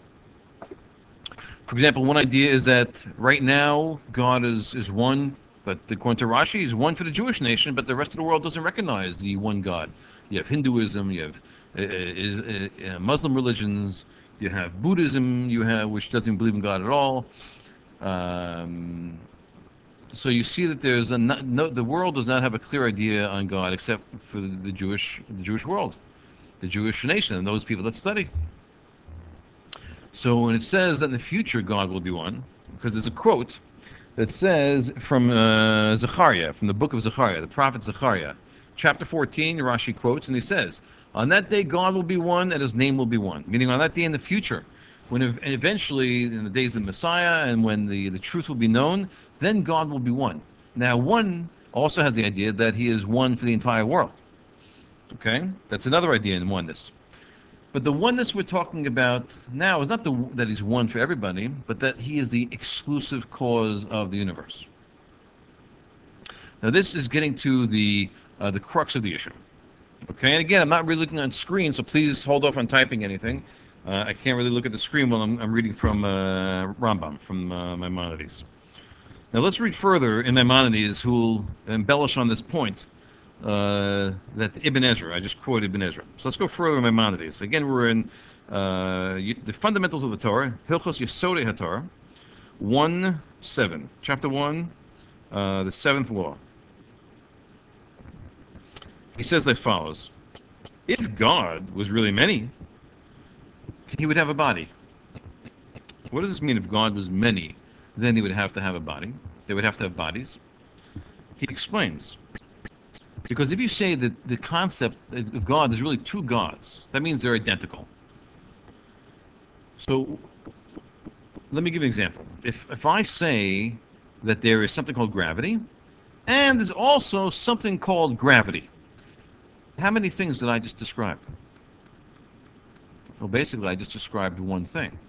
For example, one idea is that right now God is, is one, but according to Rashi, he's one for the Jewish nation, but the rest of the world doesn't recognize the one God. You have Hinduism, you have uh, uh, uh, Muslim religions, you have Buddhism, you have which doesn't believe in God at all. Um, so you see that there's a no, no, the world does not have a clear idea on God except for the, the Jewish the Jewish world, the Jewish nation, and those people that study. So when it says that in the future God will be one, because there's a quote that says from uh, Zechariah, from the book of Zechariah, the prophet Zechariah, chapter fourteen, Rashi quotes, and he says, on that day God will be one and his name will be one. Meaning on that day in the future, when ev- eventually in the days of the Messiah and when the, the truth will be known, then God will be one. Now one also has the idea that he is one for the entire world. Okay? That's another idea in oneness. But the oneness we're talking about now is not the, that he's one for everybody, but that he is the exclusive cause of the universe. Now this is getting to the uh, the crux of the issue. Okay, and again, I'm not really looking on screen, so please hold off on typing anything. Uh, I can't really look at the screen while I'm, I'm reading from uh, Rambam, from uh, Maimonides. Now let's read further in Maimonides, who will embellish on this point uh, that Ibn Ezra, I just quoted Ibn Ezra. So let's go further in Maimonides. Again, we're in uh, the fundamentals of the Torah, Hilchos Yesodei HaTorah, one seven, chapter one, uh, the seventh law. He says as follows: if God was really many, he would have a body. What does this mean? If God was many, then he would have to have a body. They would have to have bodies. He explains. Because if you say that the concept of God, there's really two gods, that means they're identical. So let me give you an example. If, if I say that there is something called gravity, and there's also something called gravity, how many things did I just describe? Well, basically, I just described one thing.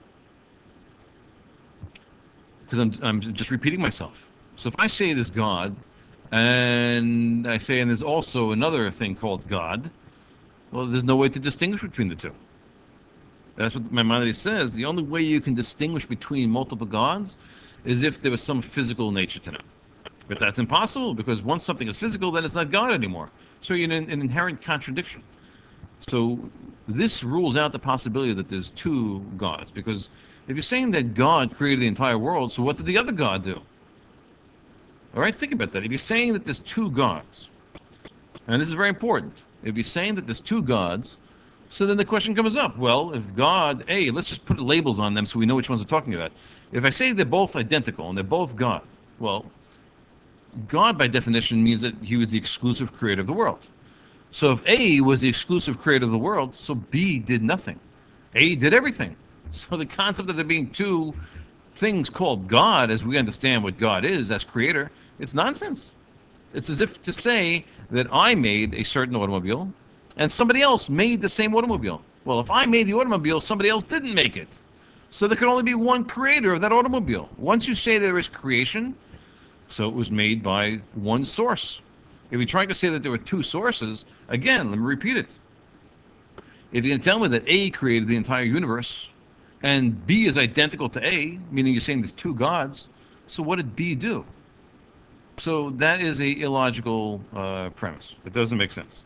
Because I'm, I'm just repeating myself. So if I say there's God, and I say, and there's also another thing called God, well, there's no way to distinguish between the two. That's what Maimonides says. The only way you can distinguish between multiple gods is if there was some physical nature to them. But that's impossible, because once something is physical, then it's not God anymore. So you're in an, an inherent contradiction. So this rules out the possibility that there's two gods, because if you're saying that God created the entire world, so what did the other God do? All right, think about that. If you're saying that there's two gods, and this is very important, if you're saying that there's two gods, so then the question comes up, well, if God, hey, let's just put labels on them so we know which ones we're talking about. If I say they're both identical and they're both God, well, God by definition means that he was the exclusive creator of the world. So if A was the exclusive creator of the world, so B did nothing. A did everything. So the concept of there being two things called God, as we understand what God is as creator, it's nonsense. It's as if to say that I made a certain automobile and somebody else made the same automobile. Well, if I made the automobile, somebody else didn't make it. So there can only be one creator of that automobile. Once you say there is creation, so it was made by one source. If you're trying to say that there were two sources, again, let me repeat it. If you can tell me that A created the entire universe and B is identical to A, meaning you're saying there's two gods, so what did B do? So that is a illogical uh, premise. It doesn't make sense.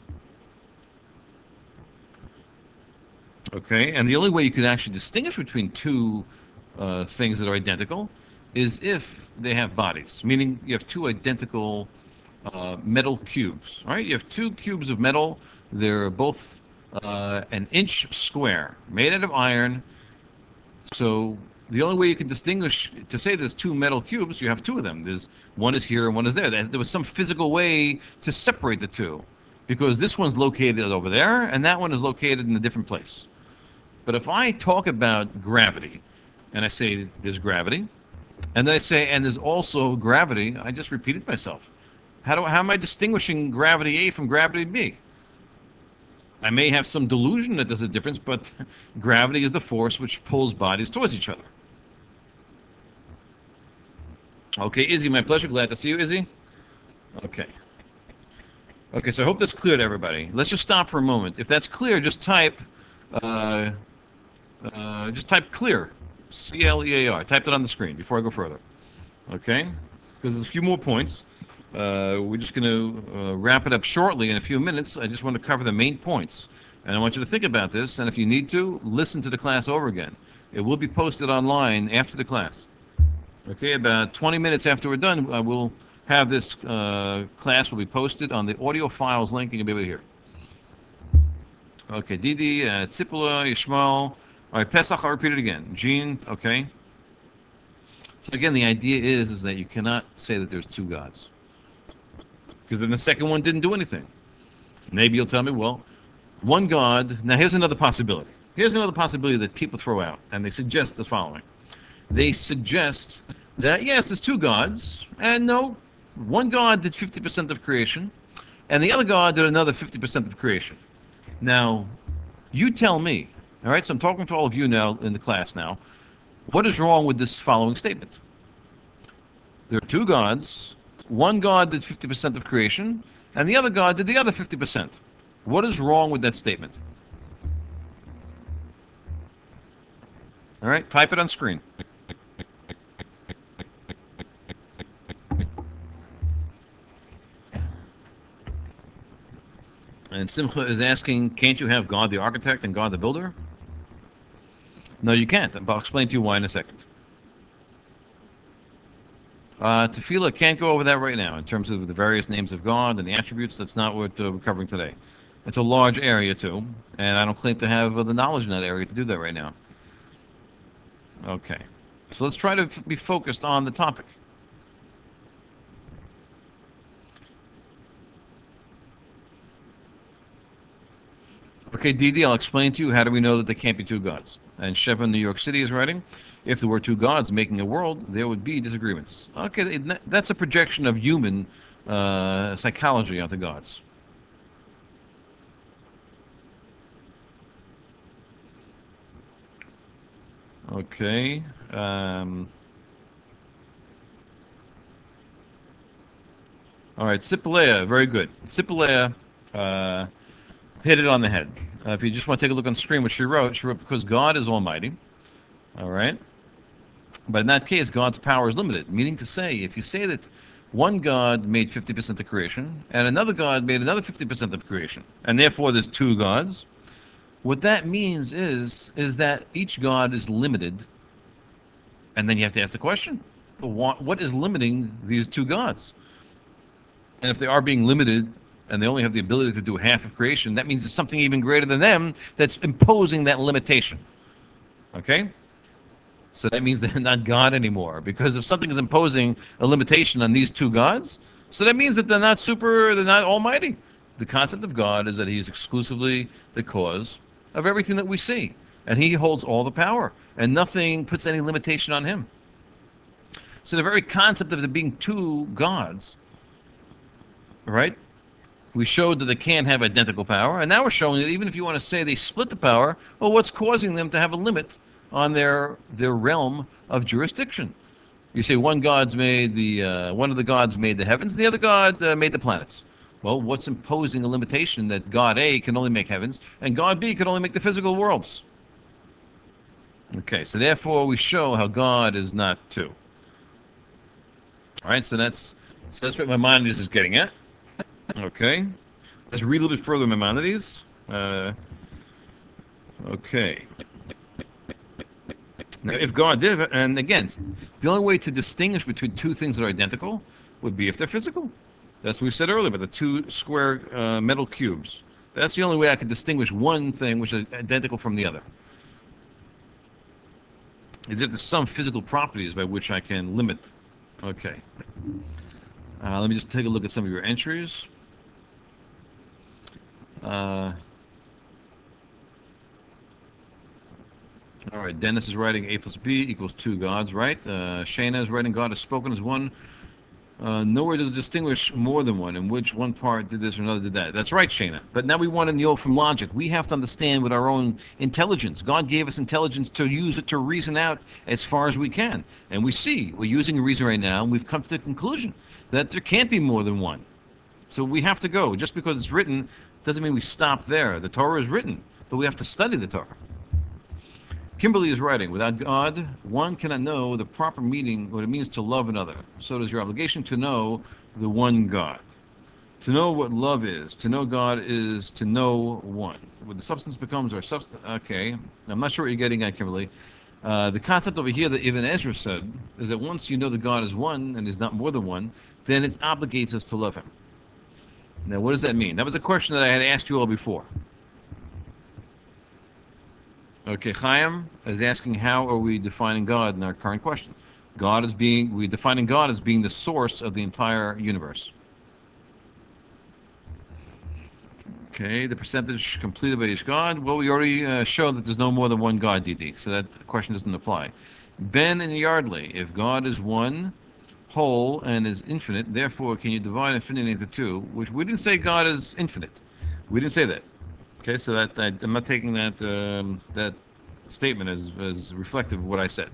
Okay, and the only way you can actually distinguish between two uh, things that are identical is if they have bodies, meaning you have two identical uh, metal cubes. All right, you have two cubes of metal. They're both uh, an inch square, made out of iron. So the only way you can distinguish, to say there's two metal cubes, you have two of them. There's one is here and one is there. There was some physical way to separate the two, because this one's located over there and that one is located in a different place. But if I talk about gravity, and I say there's gravity, and then I say, and there's also gravity, I just repeated myself. How do how am I distinguishing gravity A from gravity B? I may have some delusion that there's a difference, but gravity is the force which pulls bodies towards each other. Okay, Izzy, my pleasure. Glad to see you, Izzy. Okay. Okay, so I hope that's clear to everybody. Let's just stop for a moment. If that's clear, just type, uh, uh, just type clear, C L E A R. Type it on the screen before I go further. Okay? Because there's a few more points. Uh, we're just going to uh, wrap it up shortly in a few minutes. I just want to cover the main points. And I want you to think about this, and if you need to, listen to the class over again. It will be posted online after the class. Okay, about twenty minutes after we're done, I will have this uh, class will be posted on the audio files link, and you'll be able to hear it. Okay, Didi, uh, Tzipula, Yishmael. All right, Pesach, I'll repeat it again. Gene, okay. So again, the idea is, is that you cannot say that there's two gods, because then the second one didn't do anything. Maybe you'll tell me, well, one God. Now here's another possibility. Here's another possibility that people throw out, and they suggest the following. They suggest that, yes, there's two gods, and no, one God did fifty percent of creation, and the other God did another fifty percent of creation. Now, you tell me, all right, so I'm talking to all of you now in the class now, what is wrong with this following statement? There are two gods. One God did fifty percent of creation, and the other God did the other fifty percent. What is wrong with that statement? All right, type it on screen. And Simcha is asking, can't you have God the architect and God the builder? No, you can't. I'll explain to you why in a second. Uh, Tefillah can't go over that right now in terms of the various names of God and the attributes. That's not what uh, we're covering today. It's a large area, too, and I don't claim to have uh, the knowledge in that area to do that right now. Okay. So let's try to f- be focused on the topic. Okay, Didi, I'll explain to you how do we know that there can't be two gods. And Sheva in New York City is writing, if there were two gods making a world, there would be disagreements. Okay, that's a projection of human uh, psychology onto gods. Okay. Um, all right, Sipalea, very good. Sipalea uh, hit it on the head. Uh, if you just want to take a look on the screen, what she wrote, she wrote, because God is almighty, all right? But in that case, God's power is limited, meaning to say, if you say that one God made fifty percent of creation, and another God made another fifty percent of creation, and therefore there's two gods, what that means is, is that each God is limited, and then you have to ask the question, what, what is limiting these two gods? And if they are being limited, and they only have the ability to do half of creation, that means it's something even greater than them that's imposing that limitation. Okay? So that means they're not God anymore. Because if something is imposing a limitation on these two gods, so that means that they're not super, they're not almighty. The concept of God is that he is exclusively the cause of everything that we see. And he holds all the power. And nothing puts any limitation on him. So the very concept of there being two gods, right? We showed that they can't have identical power, and now we're showing that even if you want to say they split the power, well, what's causing them to have a limit on their their realm of jurisdiction? You say one god's made the uh, one of the gods made the heavens, the other god uh, made the planets. Well, what's imposing a limitation that God A can only make heavens and God B can only make the physical worlds? Okay, so therefore we show how God is not two. All right, so that's so that's what Maimonides is getting at. Okay. Let's read a little bit further Maimonides. Uh, okay. Now, if God did, and again, the only way to distinguish between two things that are identical would be if they're physical. That's what we said earlier about the two square uh, metal cubes. That's the only way I can distinguish one thing which is identical from the other. Is if there's some physical properties by which I can limit. Okay. Uh, let me just take a look at some of your entries. Uh, All right, Dennis is writing A plus B equals two gods, right? Uh, Shana is writing God is spoken as one. Uh, nowhere does it distinguish more than one, in which one part did this or another did that. That's right, Shana. But now we want to know from logic. We have to understand with our own intelligence. God gave us intelligence to use it to reason out as far as we can. And we see, we're using a reason right now, and we've come to the conclusion that there can't be more than one. So we have to go. Just because it's written doesn't mean we stop there. The Torah is written, but we have to study the Torah. Kimberly is writing, without God, one cannot know the proper meaning, what it means to love another. So it is your obligation to know the one God. To know what love is, to know God is to know one. What the substance becomes our substance. Okay, I'm not sure what you're getting at, Kimberly. Uh, the concept over here that Ibn Ezra said is that once you know that God is one and is not more than one, then it obligates us to love him. Now, what does that mean? That was a question that I had asked you all before. Okay, Chaim is asking how are we defining God in our current question? God is being, we defining God as being the source of the entire universe. Okay, the percentage completed by each God. Well, we already uh, showed that there's no more than one God, D D, so that question doesn't apply. Ben and Yardley, if God is one, whole, and is infinite, therefore can you divide infinity into two? Which we didn't say God is infinite. We didn't say that. Okay, so that I, I'm not taking that um, that statement as, as reflective of what I said.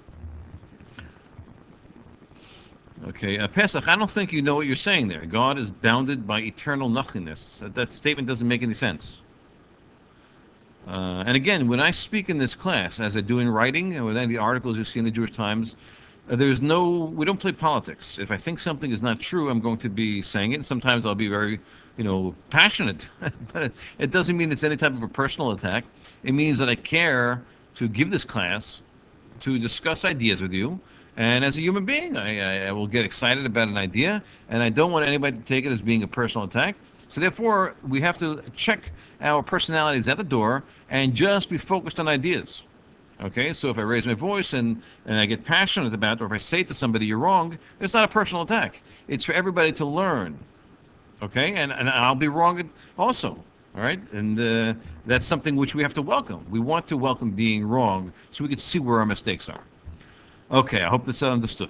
Okay, uh, Pesach, I don't think you know what you're saying there. God is bounded by eternal nothingness. That, that statement doesn't make any sense. Uh, and again, when I speak in this class, as I do in writing, and with any of the articles you see in the Jewish Times, uh, there's no, we don't play politics. If I think something is not true, I'm going to be saying it. Sometimes I'll be very you know, passionate. But it doesn't mean it's any type of a personal attack. It means that I care to give this class, to discuss ideas with you. And as a human being, I, I, I will get excited about an idea, and I don't want anybody to take it as being a personal attack. So therefore, we have to check our personalities at the door and just be focused on ideas. Okay, so if I raise my voice and, and I get passionate about it, or if I say to somebody, you're wrong, it's not a personal attack. It's for everybody to learn. Okay, and, and I'll be wrong also. All right, and uh, that's something which we have to welcome. We want to welcome being wrong so we can see where our mistakes are. Okay, I hope this is understood.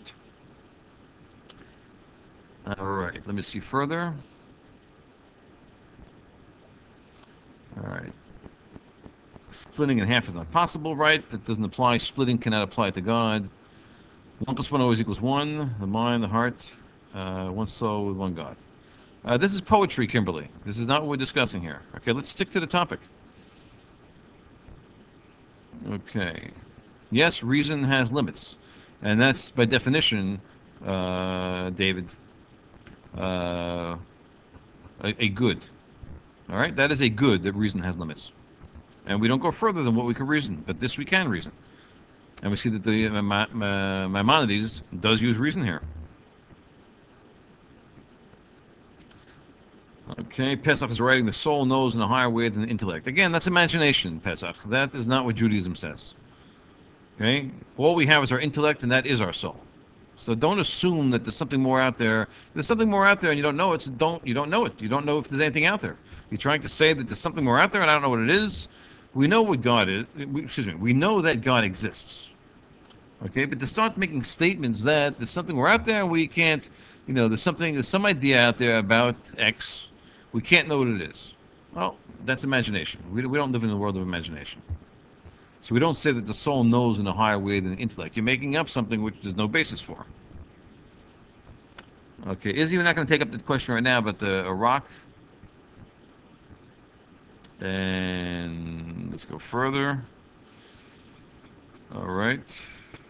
All right, let me see further. All right. Splitting in half is not possible, right? That doesn't apply. Splitting cannot apply to God. One plus one always equals one. The mind, the heart, uh, one soul with one God. Uh, this is poetry, Kimberly. This is not what we're discussing here. Okay, let's stick to the topic. Okay. Yes, reason has limits. And that's, by definition, uh, David, uh, a, a good. All right? That is a good that reason has limits. And we don't go further than what we can reason, but this we can reason. And we see that the uh, Maimonides does use reason here. Okay, Pesach is writing the soul knows in a higher way than the intellect. Again, that's imagination, Pesach. That is not what Judaism says. Okay? All we have is our intellect, and that is our soul. So don't assume that there's something more out there. There's something more out there, and you don't know it. So don't you don't know it. You don't know if there's anything out there. You're trying to say that there's something more out there, and I don't know what it is. We know what God is. We, excuse me. We know that God exists. Okay, but to start making statements that there's something more out there and we can't, you know, there's something, there's some idea out there about X, we can't know what it is. Well, that's imagination. We, we don't live in the world of imagination. So we don't say that the soul knows in a higher way than the intellect. You're making up something which there's no basis for. Okay, Izzy, we're not going to take up the question right now, but the Iraq. And let's go further. All right.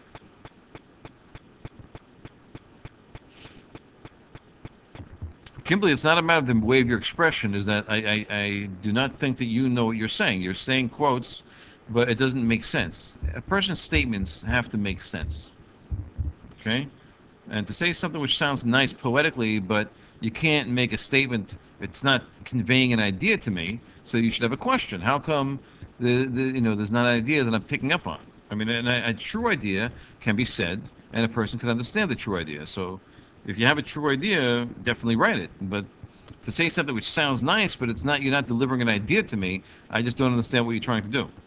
Kimberly, it's not a matter of the way of your expression. Is that I, I, I do not think that you know what you're saying. You're saying quotes, but it doesn't make sense. A person's statements have to make sense. Okay? And to say something which sounds nice poetically, but you can't make a statement, it's not conveying an idea to me, so you should have a question. How come the, the you know there's not an idea that I'm picking up on? I mean, an, a true idea can be said, and a person can understand the true idea. So if you have a true idea, definitely write it. But to say something which sounds nice, but it's not, you're not delivering an idea to me, I just don't understand what you're trying to do.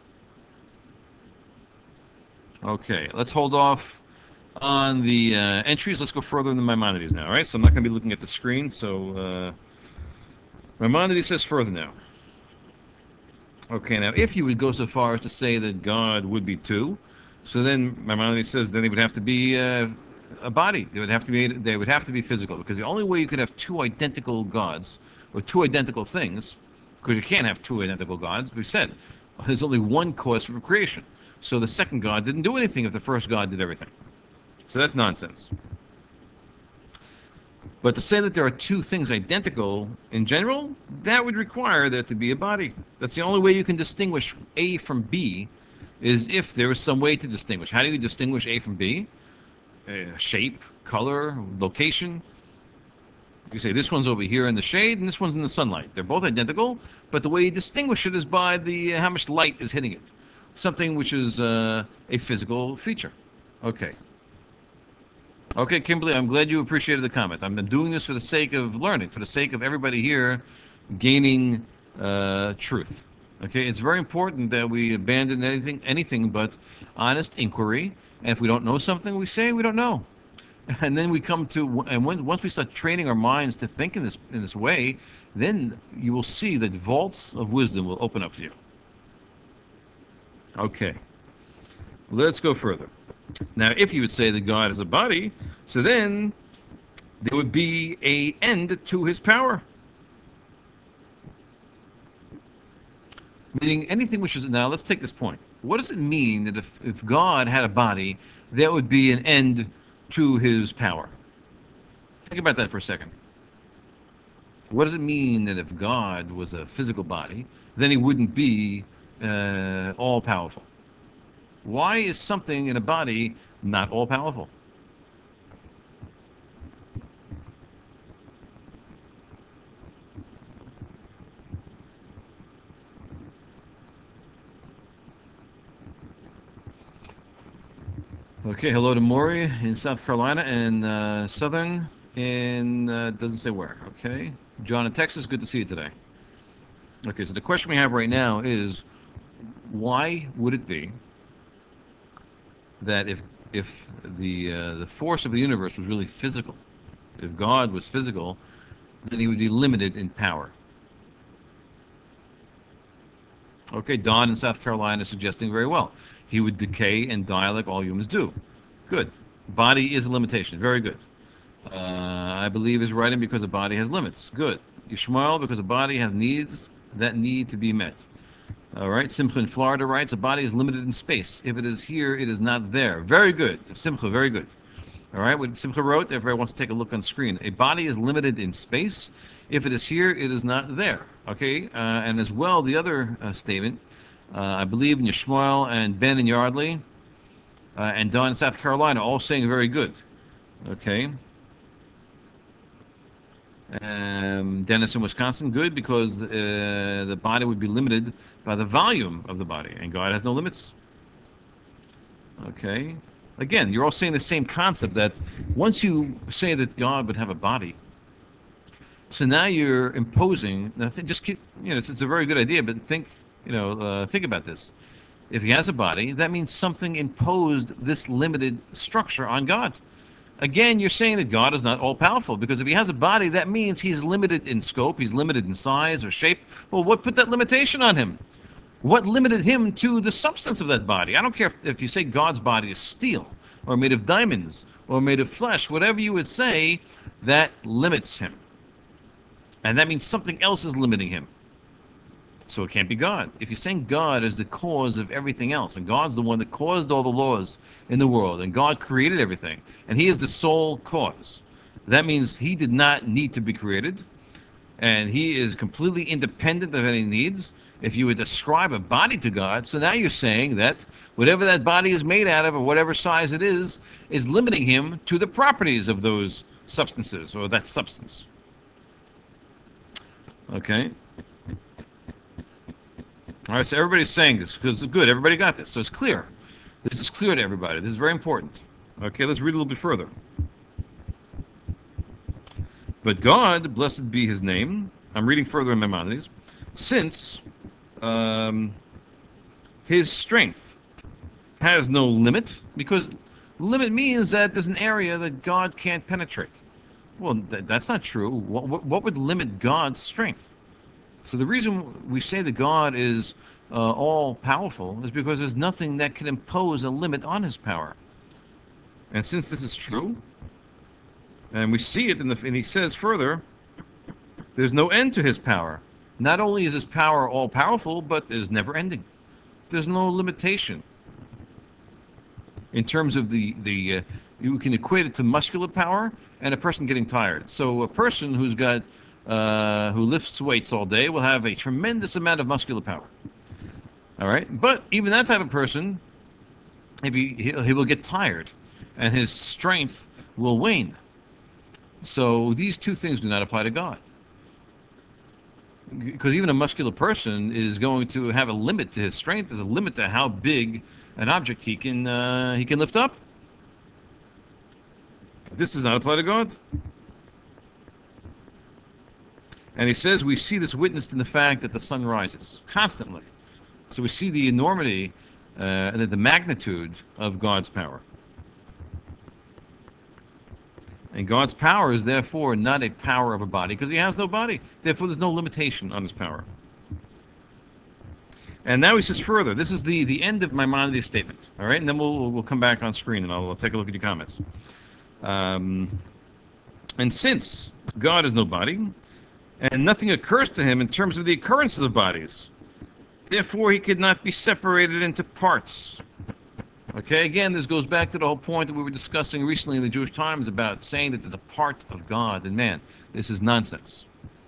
Okay, let's hold off on the uh, entries. Let's go further in the Maimonides now, all right? So I'm not going to be looking at the screen. So uh, Maimonides says further now. Okay, now if you would go so far as to say that God would be two, so then Maimonides says then he would have to be uh, a body. They would have to be they would have to be physical, because the only way you could have two identical gods or two identical things, because you can't have two identical gods. We said there's only one cause for creation. So the second God didn't do anything if the first God did everything. So that's nonsense. But to say that there are two things identical in general, that would require there to be a body. That's the only way you can distinguish A from B, is if there is some way to distinguish. How do you distinguish A from B? Uh, shape, color, location. You say this one's over here in the shade and this one's in the sunlight. They're both identical, but the way you distinguish it is by the uh, how much light is hitting it. Something which is uh, a physical feature. Okay. Okay, Kimberly, I'm glad you appreciated the comment. I'm doing this for the sake of learning, for the sake of everybody here gaining uh, truth. Okay, it's very important that we abandon anything, anything but honest inquiry. And if we don't know something, we say we don't know. And then we come to, and when, once we start training our minds to think in this in this way, then you will see that vaults of wisdom will open up for you. Okay, let's go further. Now, if you would say that God is a body, so then there would be a end to his power. Meaning anything which is, now let's take this point. What does it mean that if, if God had a body, there would be an end to his power? Think about that for a second. What does it mean that if God was a physical body, then he wouldn't be uh, all powerful? Why is something in a body not all powerful? Okay, hello to Maury in South Carolina and uh, Southern in, uh, doesn't say where. Okay. John in Texas, good to see you today. Okay, so the question we have right now is, why would it be that if if the uh, the force of the universe was really physical, if God was physical, then he would be limited in power? Okay, Don in South Carolina is suggesting very well. He would decay and die like all humans do. Good. Body is a limitation. Very good. Uh, I believe is writing because a body has limits. Good. Ishmael because a body has needs that need to be met. All right. Simcha in Florida writes, a body is limited in space. If it is here, it is not there. Very good. Simcha, very good. All right. What Simcha wrote, everybody wants to take a look on screen. A body is limited in space. If it is here, it is not there. Okay. Uh, and as well, the other uh, statement, uh, I believe in Yishmael and Ben and Yardley uh, and Don in South Carolina, all saying very good. Okay. Um, Dennis in Wisconsin, good, because uh, the body would be limited by the volume of the body, and God has no limits. Okay. Again, you're all saying the same concept that once you say that God would have a body, so now you're imposing. Now think, just keep, you know, it's, it's a very good idea, but think, you know, uh, think about this. If he has a body, that means something imposed this limited structure on God. Again, you're saying that God is not all powerful, because if he has a body, that means he's limited in scope, he's limited in size or shape. Well, what put that limitation on him? What limited him to the substance of that body? I don't care if, if you say God's body is steel or made of diamonds or made of flesh, whatever you would say, that limits him. And that means something else is limiting him. So it can't be God. If you're saying God is the cause of everything else, and God's the one that caused all the laws in the world, and God created everything, and he is the sole cause, that means he did not need to be created, and he is completely independent of any needs. If you would describe a body to God, so now you're saying that whatever that body is made out of, or whatever size it is, is limiting him to the properties of those substances, or that substance. Okay? All right, so everybody's saying this because good. Everybody got this, so it's clear. This is clear to everybody. This is very important. Okay, let's read a little bit further. But God, blessed be his name. I'm reading further in Maimonides. Since um, his strength has no limit, because limit means that there's an area that God can't penetrate. Well, th- that's not true. What, what, what would limit God's strength? So the reason we say that God is uh, all powerful is because there's nothing that can impose a limit on his power. And since this is true, and we see it in the, and he says further, there's no end to his power. Not only is his power all powerful, but there's never ending. There's no limitation. In terms of the, the uh, you can equate it to muscular power and a person getting tired. So a person who's got uh, who lifts weights all day will have a tremendous amount of muscular power. All right, but even that type of person, if he he, he will get tired, and his strength will wane. So these two things do not apply to God, because even a muscular person is going to have a limit to his strength. There's a limit to how big an object he can uh, he can lift up. This does not apply to God. And he says we see this witnessed in the fact that the sun rises constantly. So we see the enormity uh, and the magnitude of God's power. And God's power is therefore not a power of a body, because he has no body. Therefore, there's no limitation on his power. And now he says further, this is the, the end of Maimonides' statement. All right, and then we'll, we'll come back on screen and I'll, I'll take a look at your comments. Um, and since God is no body, and nothing occurs to him in terms of the occurrences of bodies, therefore he could not be separated into parts. Okay, again, this goes back to the whole point that we were discussing recently in the Jewish Times about saying that there's a part of God in man. This is nonsense.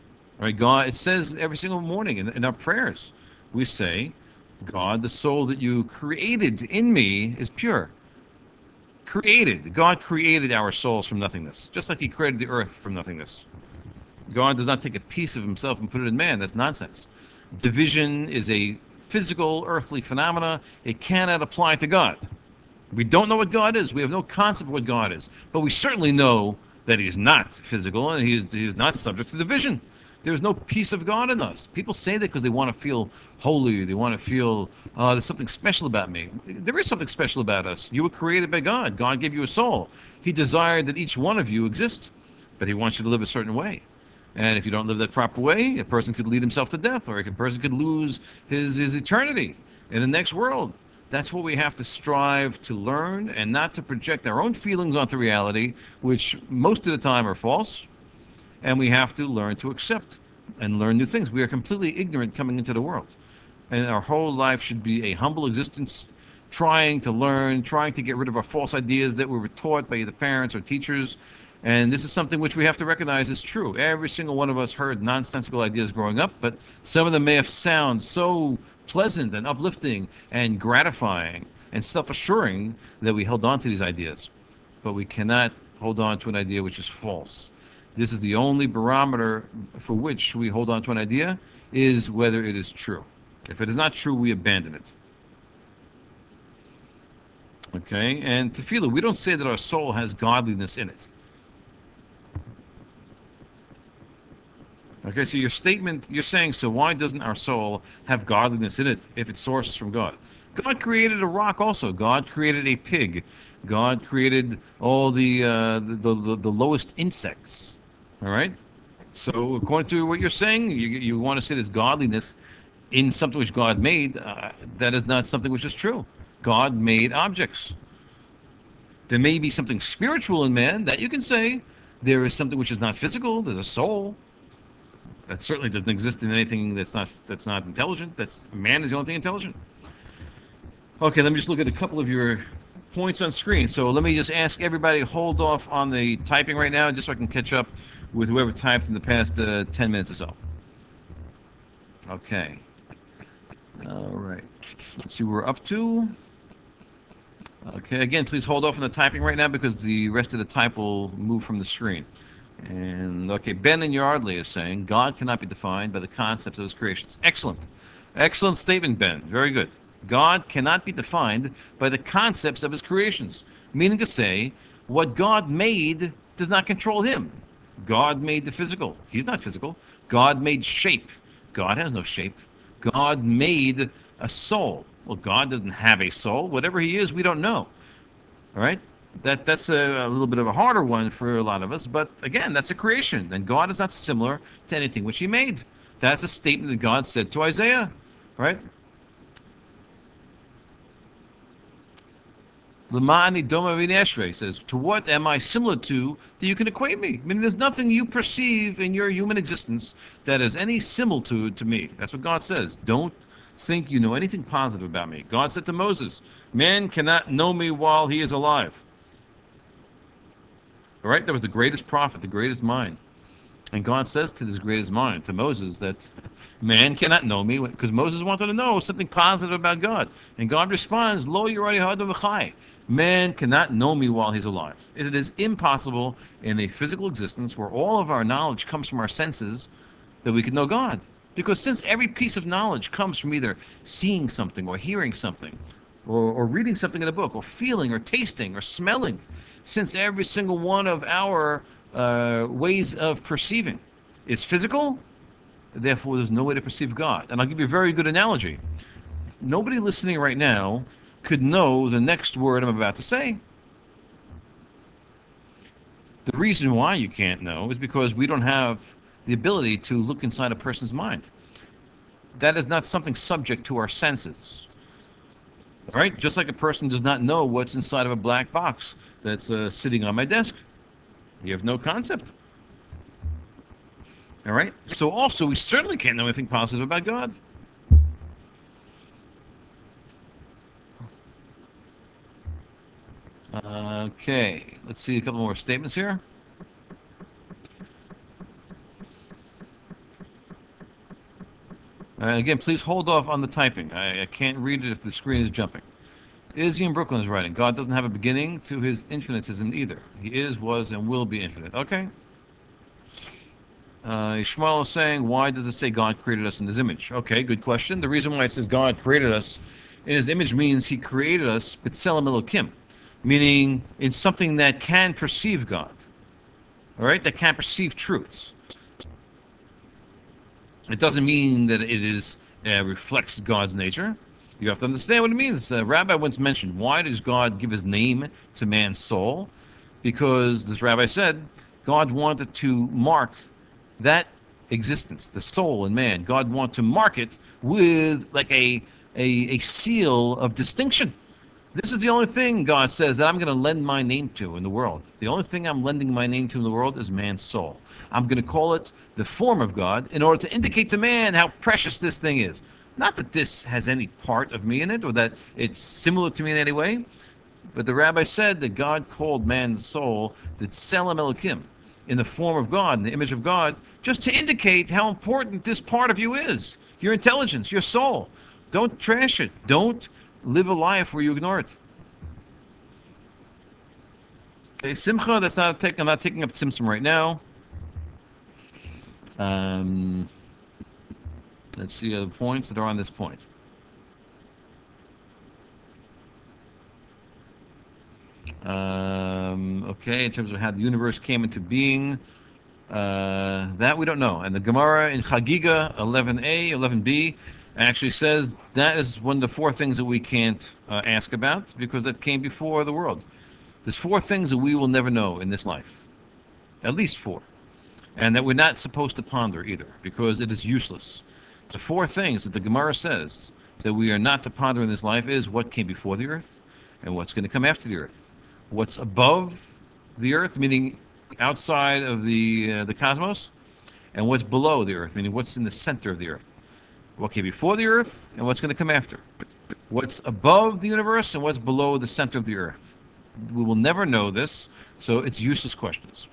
Right? God, it says every single morning in, in our prayers, we say, God, the soul that you created in me is pure. Created. God created our souls from nothingness, just like he created the earth from nothingness. God does not take a piece of himself and put it in man. That's nonsense. Division is a physical, earthly phenomena. It cannot apply to God. We don't know what God is. We have no concept of what God is. But we certainly know that he's not physical and he's, he's not subject to division. There's no piece of God in us. People say that because they want to feel holy. They want to feel uh, there's something special about me. There is something special about us. You were created by God. God gave you a soul. He desired that each one of you exist, but he wants you to live a certain way. And if you don't live that proper way, a person could lead himself to death, or a person could lose his, his eternity in the next world. That's what we have to strive to learn, and not to project our own feelings onto reality, which most of the time are false. And we have to learn to accept and learn new things. We are completely ignorant coming into the world. And our whole life should be a humble existence, trying to learn, trying to get rid of our false ideas that we were taught by either parents or teachers. And this is something which we have to recognize is true. Every single one of us heard nonsensical ideas growing up, but some of them may have sound so pleasant and uplifting and gratifying and self-assuring that we held on to these ideas. But we cannot hold on to an idea which is false. This is the only barometer for which we hold on to an idea, is whether it is true. If it is not true, we abandon it. Okay, and tefillah, we don't say that our soul has godliness in it. Okay, so your statement, you're saying, so why doesn't our soul have godliness in it if it sources from God? God created a rock also. God created a pig. God created all the, uh, the, the, the lowest insects. All right? So according to what you're saying, you, you want to say there's godliness in something which God made. Uh, that is not something which is true. God made objects. There may be something spiritual in man that you can say. There is something which is not physical. There's a soul. That certainly doesn't exist in anything that's not that's not intelligent. That's man is the only thing intelligent. Okay, let me just look at a couple of your points on screen. So let me just ask everybody to hold off on the typing right now, just so I can catch up with whoever typed in the past uh, ten minutes or so. Okay. All right. Let's see what we're up to. Okay, again, please hold off on the typing right now because the rest of the type will move from the screen. And okay, Ben and Yardley is saying God cannot be defined by the concepts of his creations. Excellent. Excellent statement, Ben. Very good. God cannot be defined by the concepts of his creations. Meaning to say, what God made does not control him. God made the physical. He's not physical. God made shape. God has no shape. God made a soul. Well, God doesn't have a soul. Whatever he is, we don't know. All right? That that's a, a little bit of a harder one for a lot of us, but again, that's a creation, and God is not similar to anything which he made. That's a statement that God said to Isaiah, right? Lamani Doma Vineshve says, to what am I similar to that you can equate me? I mean, there's nothing you perceive in your human existence that is any similitude to me. That's what God says. Don't think you know anything positive about me. God said to Moses, man cannot know me while he is alive. All right? That was the greatest prophet, the greatest mind. And God says to this greatest mind, to Moses, that man cannot know me, because Moses wanted to know something positive about God. And God responds, Lo Yirei Ha'adam V'chai. Man cannot know me while he's alive. It is impossible in a physical existence where all of our knowledge comes from our senses that we can know God. Because since every piece of knowledge comes from either seeing something or hearing something, or, or reading something in a book, or feeling, or tasting, or smelling, since every single one of our uh, ways of perceiving is physical, therefore there's no way to perceive God. And I'll give you a very good analogy. Nobody listening right now could know the next word I'm about to say. The reason why you can't know is because we don't have the ability to look inside a person's mind. That is not something subject to our senses. All right? Just like a person does not know what's inside of a black box that's uh, sitting on my desk. You have no concept. All right? So also, we certainly can't know anything positive about God. Okay, let's see a couple more statements here. Uh, again, please hold off on the typing. I, I can't read it if the screen is jumping. Izzy in Brooklyn is writing, God doesn't have a beginning to his infinitism either. He is, was, and will be infinite. Okay. Uh, Ishmael is saying, why does it say God created us in his image? Okay, good question. The reason why it says God created us in his image means he created us b'tselem Elokim, meaning in something that can perceive God, all right, that can perceive truths. It doesn't mean that it is uh, reflects God's nature. You have to understand what it means. A rabbi once mentioned, why does God give his name to man's soul? Because this rabbi said, God wanted to mark that existence, the soul in man. God wanted to mark it with like a, a, a seal of distinction. This is the only thing God says that I'm going to lend my name to in the world. The only thing I'm lending my name to in the world is man's soul. I'm going to call it the form of God in order to indicate to man how precious this thing is. Not that this has any part of me in it or that it's similar to me in any way, but the rabbi said that God called man's soul the Tselem Elokim, in the form of God, in the image of God, just to indicate how important this part of you is. Your intelligence, your soul. Don't trash it. Don't live a life where you ignore it. Okay, Simcha, that's not taking, I'm not taking up Tzimtzum right now. Um, let's see other points that are on this point. Um, okay, in terms of how the universe came into being, uh, that we don't know. And the Gemara in Chagiga eleven a, eleven b actually says that is one of the four things that we can't uh, ask about because that came before the world. There's four things that we will never know in this life. At least four. And that we're not supposed to ponder either because it is useless. The four things that the Gemara says that we are not to ponder in this life is what came before the earth and what's going to come after the earth. What's above the earth, meaning outside of the uh, the cosmos, and what's below the earth, meaning what's in the center of the earth. What came before the earth and what's going to come after. What's above the universe and what's below the center of the earth. We will never know this, so it's useless questions.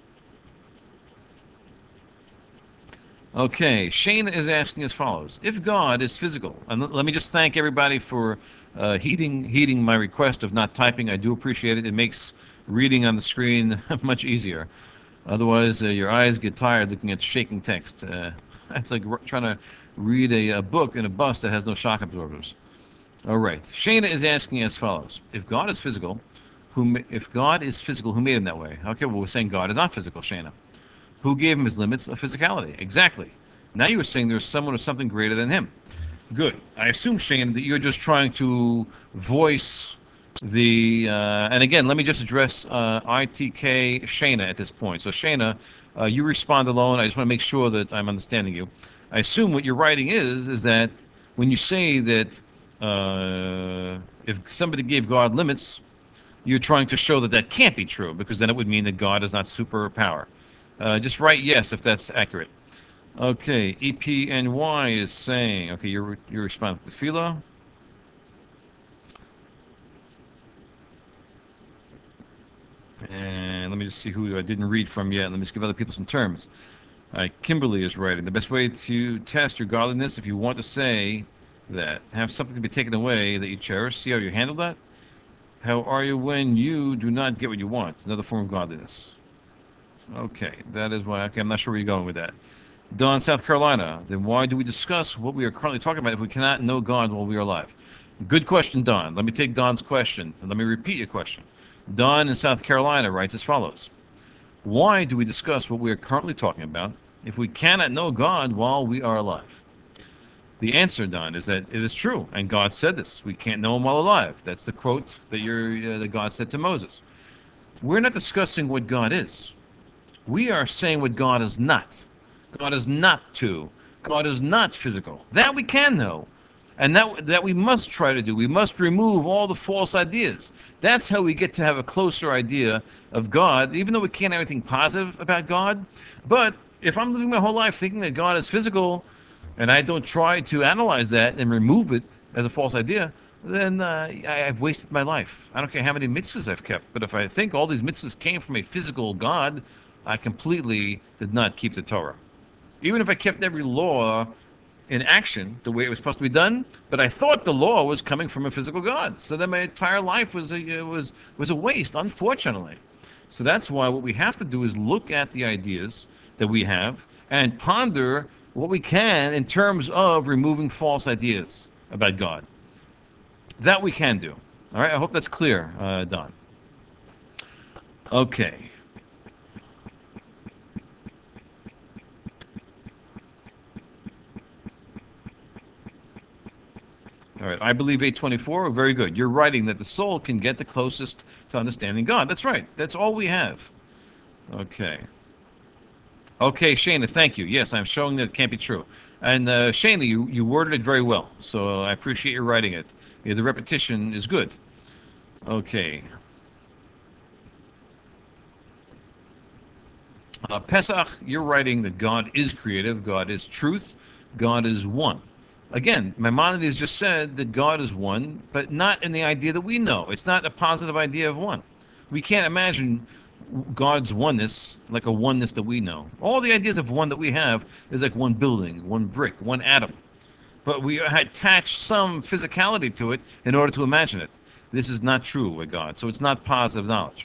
Okay, Shane is asking as follows. If God is physical, and let me just thank everybody for uh, heeding, heeding my request of not typing. I do appreciate it. It makes reading on the screen much easier. Otherwise, uh, your eyes get tired looking at shaking text. Uh, it's like trying to read a, a book in a bus that has no shock absorbers. All right, Shana is asking as follows. If God is physical, who, if God is physical, who made him that way? Okay, well, we're saying God is not physical, Shana. Who gave him his limits of physicality? Exactly. Now you were saying there's someone or something greater than him. Good. I assume, Shane, that you're just trying to voice the... Uh, and again, let me just address uh, I T K Shana at this point. So, Shana, uh, you respond alone. I just want to make sure that I'm understanding you. I assume what you're writing is, is that when you say that uh, if somebody gave God limits, you're trying to show that that can't be true, because then it would mean that God is not superpower. Uh, just write yes if that's accurate. Okay, E P N Y is saying, okay, your your response to Philo. And let me just see who I didn't read from yet. Let me just give other people some terms. All right, Kimberly is writing. The best way to test your godliness, if you want to say that, have something to be taken away that you cherish. See how you handle that? How are you when you do not get what you want? Another form of godliness. Okay, that is why. Okay, I'm not sure where you're going with that. Don, South Carolina. Then why do we discuss what we are currently talking about if we cannot know God while we are alive? Good question, Don. Let me take Don's question, and let me repeat your question. Don in South Carolina writes as follows. Why do we discuss what we are currently talking about if we cannot know God while we are alive? The answer, Don, is that it is true, and God said this. We can't know him while alive. That's the quote that, you're, uh, that God said to Moses. We're not discussing what God is. We are saying what God is not. God is not two. God is not physical. That we can know. And that, that we must try to do. We must remove all the false ideas. That's how we get to have a closer idea of God, even though we can't have anything positive about God. But if I'm living my whole life thinking that God is physical, and I don't try to analyze that and remove it as a false idea, then uh, I, I've wasted my life. I don't care how many mitzvahs I've kept. But if I think all these mitzvahs came from a physical God, I completely did not keep the Torah. Even if I kept every law in action the way it was supposed to be done, but I thought the law was coming from a physical God. So then my entire life was a was was a waste, unfortunately. So that's why what we have to do is look at the ideas that we have and ponder what we can in terms of removing false ideas about God. That we can do. All right, I hope that's clear, uh, Don. Okay. All right, I believe eight twenty-four. Very good. You're writing that the soul can get the closest to understanding God. That's right. That's all we have. Okay. Okay, Shana, thank you. Yes, I'm showing that it can't be true. And uh, Shana, you, you worded it very well, so I appreciate you writing it. Yeah, the repetition is good. Okay. Uh, Pesach, you're writing that God is creative, God is truth, God is one. Again, Maimonides just said that God is one, but not in the idea that we know. It's not a positive idea of one. We can't imagine God's oneness like a oneness that we know. All the ideas of one that we have is like one building, one brick, one atom. But we attach some physicality to it in order to imagine it. This is not true with God, so it's not positive knowledge.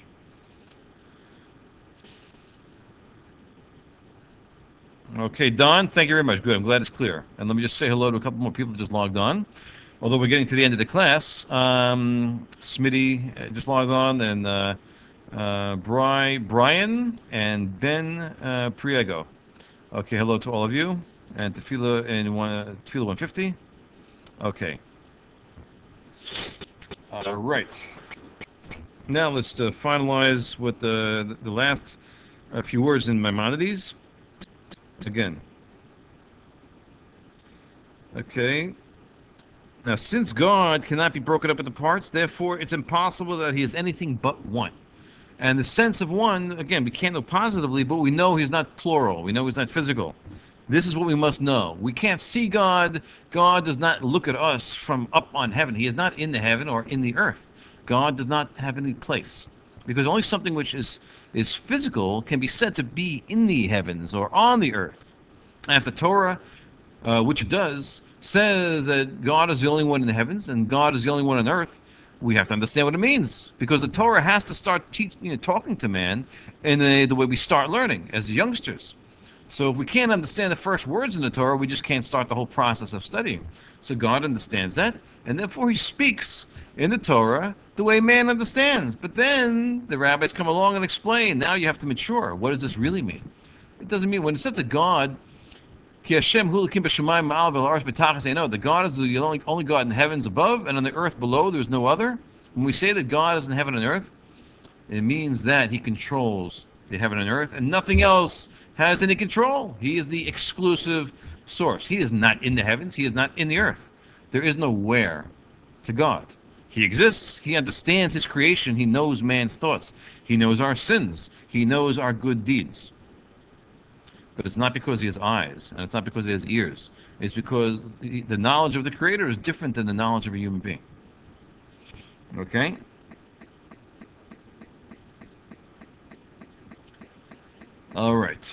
Okay, Don, thank you very much. Good. I'm glad it's clear. And let me just say hello to a couple more people that just logged on. Although we're getting to the end of the class, um, Smitty uh, just logged on, and uh, uh, Bri, Brian and Ben uh, Priego. Okay, hello to all of you. And Tefila in one, uh, Tefila one fifty. Okay. All right. Now let's uh, finalize with the the last uh, few words in Maimonides. Again. Okay. Now, since God cannot be broken up into parts, therefore it's impossible that he is anything but one. And the sense of one, again, we can't know positively, but we know he's not plural. We know he's not physical. This is what we must know. We can't see God. God does not look at us from up on heaven. He is not in the heaven or in the earth. God does not have any place. Because only something which is, is physical can be said to be in the heavens or on the earth. And if the Torah, uh, which it does, says that God is the only one in the heavens and God is the only one on earth, we have to understand what it means, because the Torah has to start teach, you know, talking to man in the, the way we start learning as youngsters. So if we can't understand the first words in the Torah, we just can't start the whole process of studying. So God understands that, and therefore he speaks in the Torah the way man understands. But then the rabbis come along and explain, now you have to mature. What does this really mean? It doesn't mean, when it says that God, Ki Hashem hu l'kim b'shamayim ma'al v'l'aretz b'tachas eino, the God is the only, only God in the heavens above, and on the earth below there's no other. When we say that God is in heaven and earth, it means that he controls the heaven and earth, and nothing else has any control. He is the exclusive source. He is not in the heavens. He is not in the earth. There is no where to God. He exists. He understands his creation. He knows man's thoughts. He knows our sins. He knows our good deeds. But it's not because he has eyes, and it's not because he has ears. It's because the knowledge of the Creator is different than the knowledge of a human being. Okay? All right.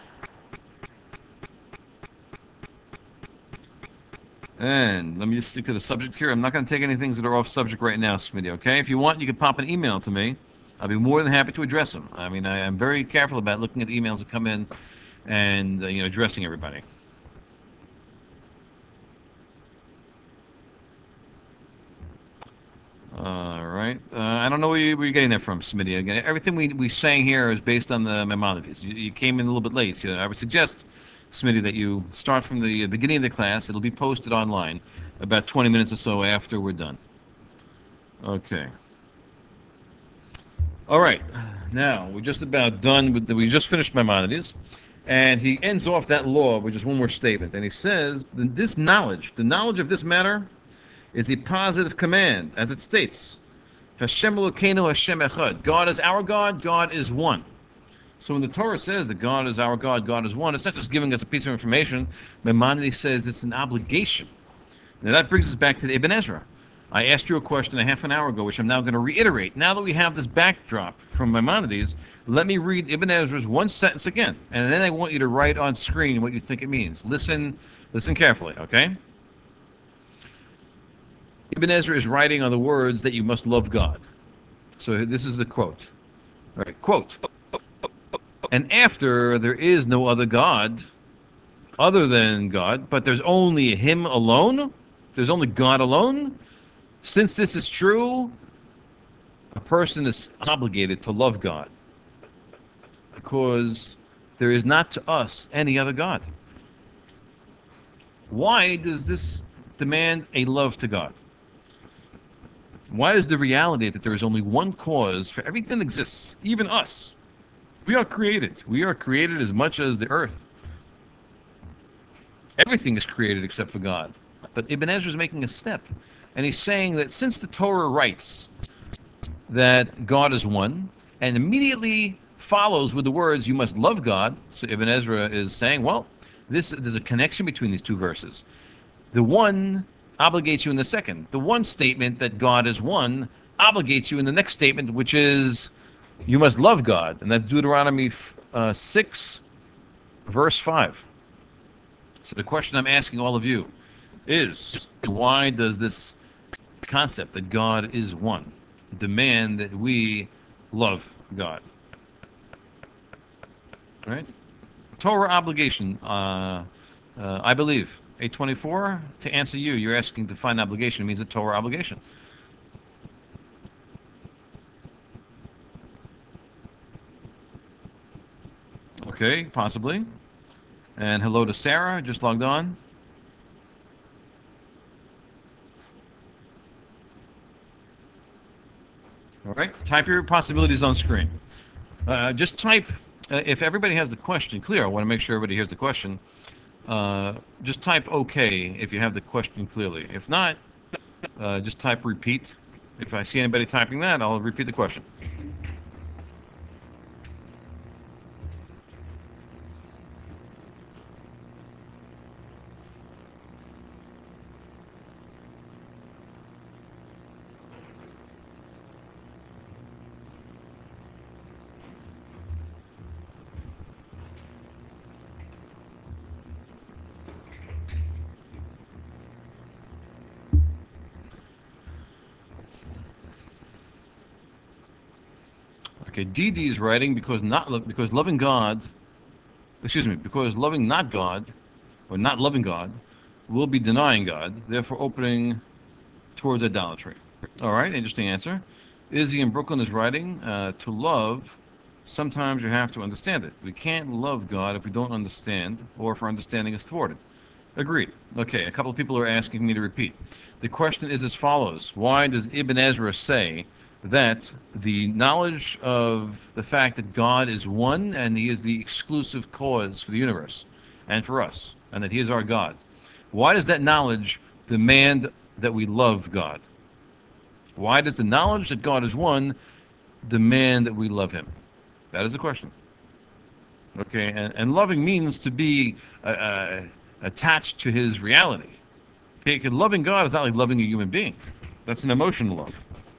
And let me just stick to the subject here. I'm not going to take any things that are off subject right now, Smitty, okay? If you want, you can pop an email to me. I'll be more than happy to address them. I mean, I, I'm very careful about looking at the emails that come in and, uh, you know, addressing everybody. All right. Uh, I don't know where, you, where you're getting that from, Smitty. Again, everything we, we saying here is based on the Maimonides. You, you came in a little bit late. So I would suggest, Smitty, that you start from the beginning of the class. It'll be posted online about twenty minutes or so after we're done. Okay. All right. Now, we're just about done with the, we just finished Maimonides. And he ends off that law with just one more statement. And he says, this knowledge, the knowledge of this matter, is a positive command, as it states, Hashem Elokeinu Hashem Echad. God is our God, God is one. So when the Torah says that God is our God, God is one, it's not just giving us a piece of information. Maimonides says it's an obligation. Now that brings us back to the Ibn Ezra. I asked you a question a half an hour ago, which I'm now going to reiterate. Now that we have this backdrop from Maimonides, let me read Ibn Ezra's one sentence again, and then I want you to write on screen what you think it means. Listen, listen carefully, okay? Ibn Ezra is writing on the words that you must love God. So this is the quote. All right, quote. And after there is no other God other than God, but there's only Him alone, there's only God alone. Since this is true, a person is obligated to love God because there is not to us any other God. Why does this demand a love to God? Why is the reality that there is only one cause for everything that exists, even us? We are created. We are created as much as the earth. Everything is created except for God. But Ibn Ezra is making a step, and he's saying that since the Torah writes that God is one, and immediately follows with the words, you must love God, so Ibn Ezra is saying, well, this there's a connection between these two verses. The one obligates you in the second. The one statement that God is one obligates you in the next statement, which is you must love God. And that's Deuteronomy uh, six, verse five. So the question I'm asking all of you is, why does this concept that God is one demand that we love God? Right? Torah obligation, uh, uh, I believe. eight twenty-four, to answer you, you're asking to find obligation. It means a Torah obligation. Okay, possibly. And hello to Sarah, just logged on. All right, type your possibilities on screen. Uh, just type, uh, if everybody has the question clear, I want to make sure everybody hears the question. Uh, just type OK if you have the question clearly. If not, uh, just type repeat. If I see anybody typing that, I'll repeat the question. Okay, D D is writing because not lo- because loving God, excuse me, because loving not God, or not loving God, will be denying God, therefore opening towards idolatry. All right, interesting answer. Izzy in Brooklyn is writing, uh, to love, sometimes you have to understand it. We can't love God if we don't understand, or if our understanding is thwarted. Agreed. Okay, a couple of people are asking me to repeat. The question is as follows. Why does Ibn Ezra say that the knowledge of the fact that God is one and He is the exclusive cause for the universe and for us, and that He is our God, why does that knowledge demand that we love God? Why does the knowledge that God is one demand that we love Him? That is the question. Okay, and, and loving means to be uh, uh, attached to His reality. Okay, because loving God is not like loving a human being. That's an emotional love.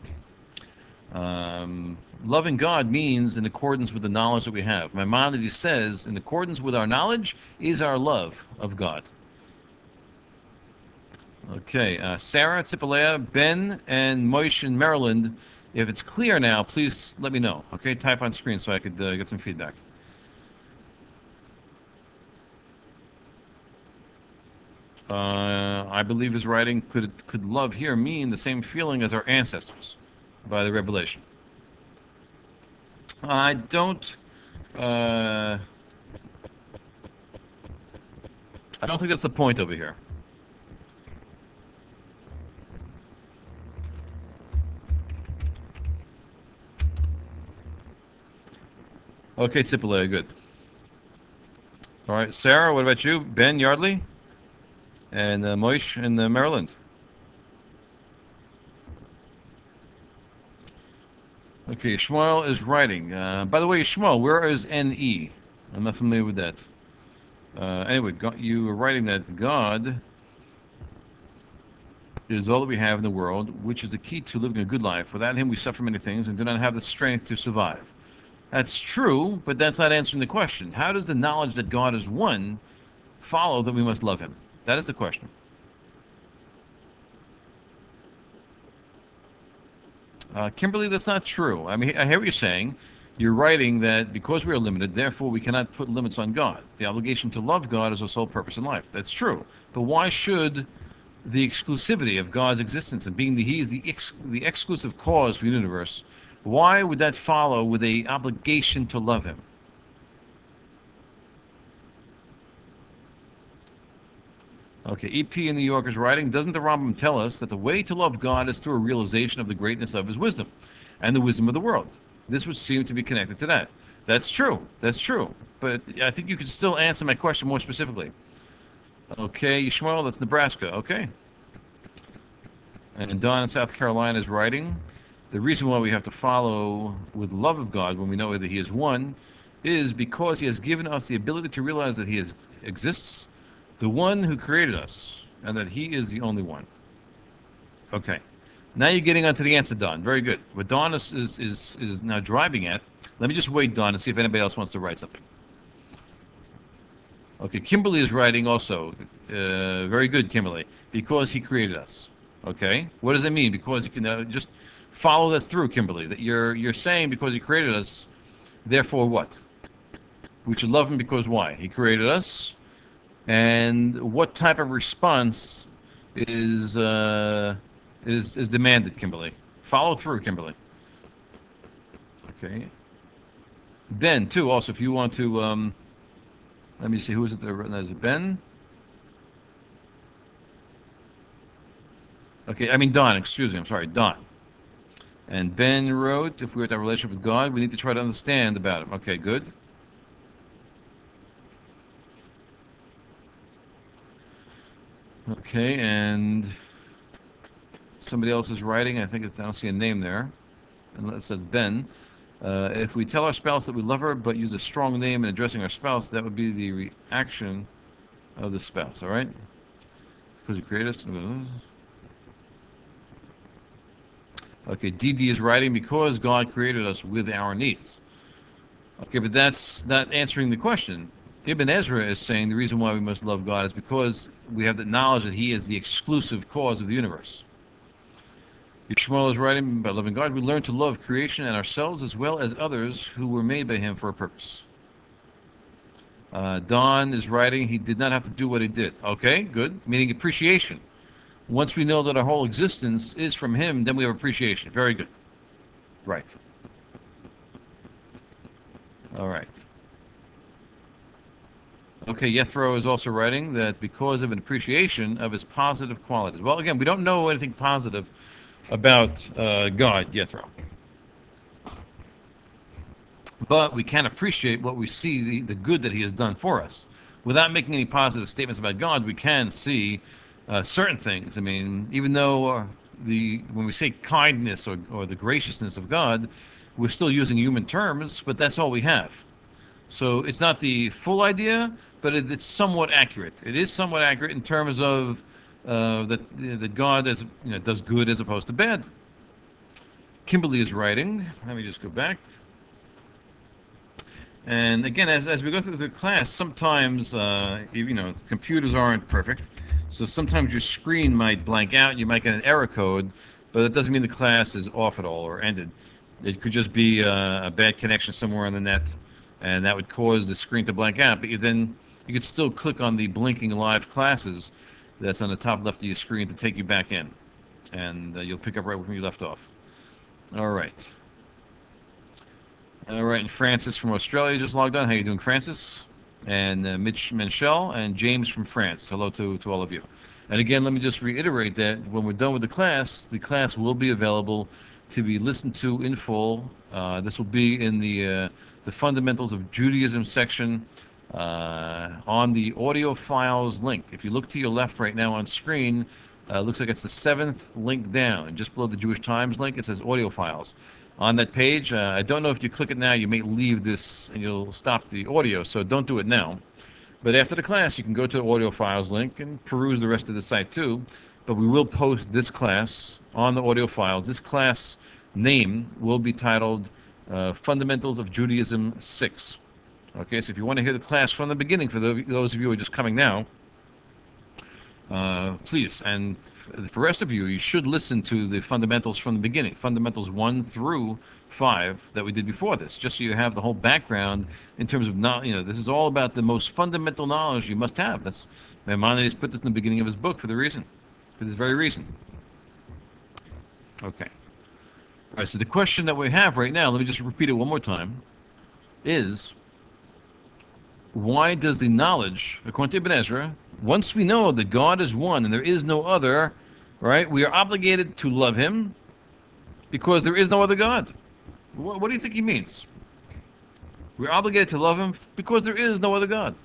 Um, loving God means in accordance with the knowledge that we have. Maimonides says, in accordance with our knowledge is our love of God. Okay, uh, Sarah, Tzipalea, Ben, and Moish in Maryland. If it's clear now, please let me know. Okay, type on screen so I could uh, get some feedback. Uh, I believe his writing could could love here mean the same feeling as our ancestors by the revelation. I don't. Uh, I don't think that's the point over here. Okay, Tzipalea, good. All right, Sarah, what about you? Ben Yardley and uh, Moish in uh, Maryland. Okay, Shmuel is writing. Uh, by the way, Shmuel, where is N E? I'm not familiar with that. Uh, anyway, God, you were writing that God is all that we have in the world, which is the key to living a good life. Without him, we suffer many things and do not have the strength to survive. That's true, but that's not answering the question. How does the knowledge that God is one follow that we must love him? That is the question. Uh, Kimberly, that's not true. I mean, I hear what you're saying. You're writing that because we are limited, therefore we cannot put limits on God. The obligation to love God is our sole purpose in life. That's true. But why should the exclusivity of God's existence and being that He is the ex- the exclusive cause for the universe, why would that follow with a obligation to love Him? Okay, E P in New York is writing, doesn't the Rambam tell us that the way to love God is through a realization of the greatness of his wisdom and the wisdom of the world? This would seem to be connected to that. That's true. That's true. But I think you could still answer my question more specifically. Okay, Yishmael, that's Nebraska. Okay. And Don in South Carolina is writing, the reason why we have to follow with love of God when we know that he is one is because he has given us the ability to realize that he is, exists, the one who created us, and that he is the only one. Okay. Now you're getting onto the answer, Don. Very good. What Don is, is, is, is now driving at, let me just wait, Don, and see if anybody else wants to write something. Okay, Kimberly is writing also. Uh, very good, Kimberly. Because he created us. Okay? What does it mean? Because you can uh, just follow that through, Kimberly. That you're you're saying because he created us, therefore what? We should love him because why? He created us. And what type of response is uh, is is demanded, Kimberly? Follow through, Kimberly. Okay. Ben, too. Also, if you want to, um, let me see. Who is it? There? Is it Ben? Okay. I mean Don. Excuse me. I'm sorry, Don. And Ben wrote, if we were to have a relationship with God, we need to try to understand about him. Okay. Good. Okay. And somebody else is writing. I think it's, I don't see a name there. And it says Ben. Uh, if we tell our spouse that we love her but use a strong name in addressing our spouse, that would be the reaction of the spouse, all right? Because he created us. Okay, D D is writing, because God created us with our needs. Okay, but that's not answering the question. Ibn Ezra is saying the reason why we must love God is because we have the knowledge that he is the exclusive cause of the universe. Yishmael is writing, by loving God, we learn to love creation and ourselves as well as others who were made by him for a purpose. Uh, Don is writing, he did not have to do what he did. Okay, good. Meaning appreciation. Once we know that our whole existence is from him, then we have appreciation. Very good. Right. All right. Okay, Yethro is also writing that because of an appreciation of his positive qualities. Well, again, we don't know anything positive about uh, God, Yethro. But we can appreciate what we see, the, the good that he has done for us. Without making any positive statements about God, we can see uh, certain things. I mean, even though uh, the when we say kindness or, or the graciousness of God, we're still using human terms, but that's all we have. So it's not the full idea, but it, it's somewhat accurate. It is somewhat accurate in terms of uh, that that God is, you know, does good as opposed to bad. Kimberly is writing. Let me just go back. And again, as, as we go through the class, sometimes, uh, you know, computers aren't perfect. So sometimes your screen might blank out, you might get an error code, but that doesn't mean the class is off at all or ended. It could just be uh, a bad connection somewhere on the net, and that would cause the screen to blank out. But you then you could still click on the blinking live classes that's on the top left of your screen to take you back in, and uh, you'll pick up right where you left off. All right. All right, and Francis from Australia just logged on. How you doing, Francis? And uh, Mitch Menchel and James from France. Hello to, to all of you. And again, let me just reiterate that when we're done with the class, the class will be available to be listened to in full. Uh, this will be in the uh, the Fundamentals of Judaism section uh, on the audio files link. If you look to your left right now on screen, uh, looks like it's the seventh link down. Just below the Jewish Times link, it says audio files. On that page, uh, I don't know if you click it now, you may leave this and you'll stop the audio, so don't do it now. But after the class, you can go to the audio files link and peruse the rest of the site too. but we will post this class on the audio files. This class name will be titled uh, Fundamentals of Judaism six. Okay, so if you want to hear the class from the beginning, for the, those of you who are just coming now, uh, please, and for the rest of you, you should listen to the fundamentals from the beginning, fundamentals one through five that we did before this, just so you have the whole background in terms of, not, you know, this is all about the most fundamental knowledge you must have. That's, Maimonides put this in the beginning of his book for the reason, for this very reason. Okay. All right, so the question that we have right now, let me just repeat it one more time, is why does the knowledge, according to Ibn Ezra, once we know that God is one and there is no other, right, we are obligated to love him because there is no other God. What, what do you think he means? We're obligated to love him because there is no other God.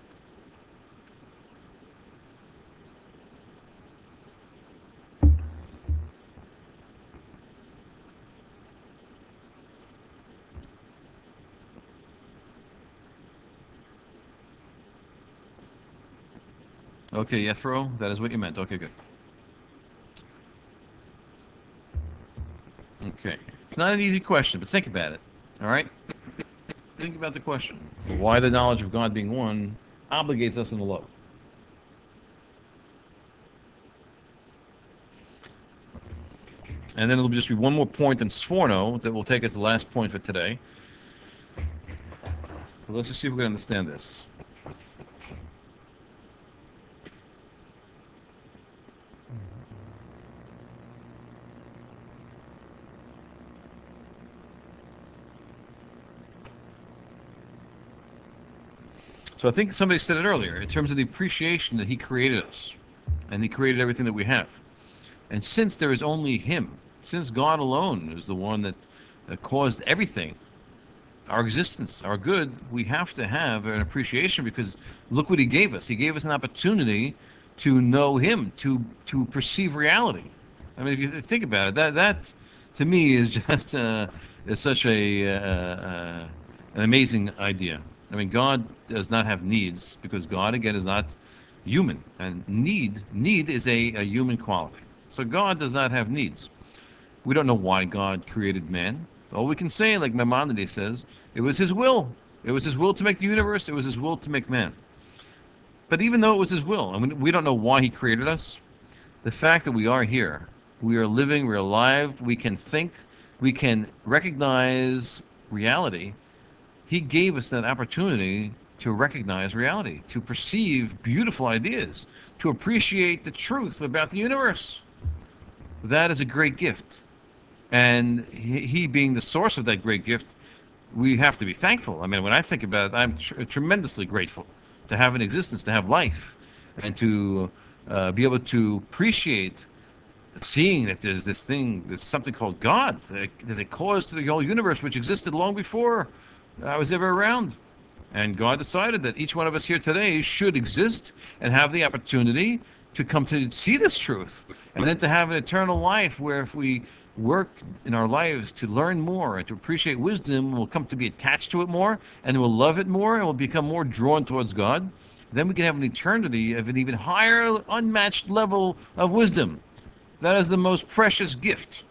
Okay, Yethro, that is what you meant. Okay, good. Okay. It's not an easy question, but think about it. All right? Think about the question. Why the knowledge of God being one obligates us in the love. And then it'll just be one more point in Sforno that will take us to the last point for today. But let's just see if we can understand this. So I think somebody said it earlier, in terms of the appreciation that he created us, and he created everything that we have. And since there is only him, since God alone is the one that, that caused everything, our existence, our good, we have to have an appreciation because look what he gave us. He gave us an opportunity to know him, to to perceive reality. I mean, if you think about it, that that to me is just uh, is such a uh, uh, an amazing idea. I mean, God does not have needs because God again is not human, and need need is a, a human quality. So God does not have needs. We don't know why God created man. All we can say, like Maimonides says, it was his will. It was his will to make the universe. It was his will to make man. But even though it was his will, I mean, we don't know why he created us, the fact that we are here, we are living, we're alive, we can think, we can recognize reality, he gave us that opportunity to recognize reality, to perceive beautiful ideas, to appreciate the truth about the universe. That is a great gift. And he, he being the source of that great gift, we have to be thankful. I mean, when I think about it, I'm tr- tremendously grateful to have an existence, to have life, and to uh, be able to appreciate seeing that there's this thing, there's something called God. There's a cause to the whole universe which existed long before I was ever around. And God decided that each one of us here today should exist and have the opportunity to come to see this truth. And then to have an eternal life where if we work in our lives to learn more and to appreciate wisdom, we'll come to be attached to it more and we'll love it more and we'll become more drawn towards God. Then we can have an eternity of an even higher, unmatched level of wisdom. That is the most precious gift.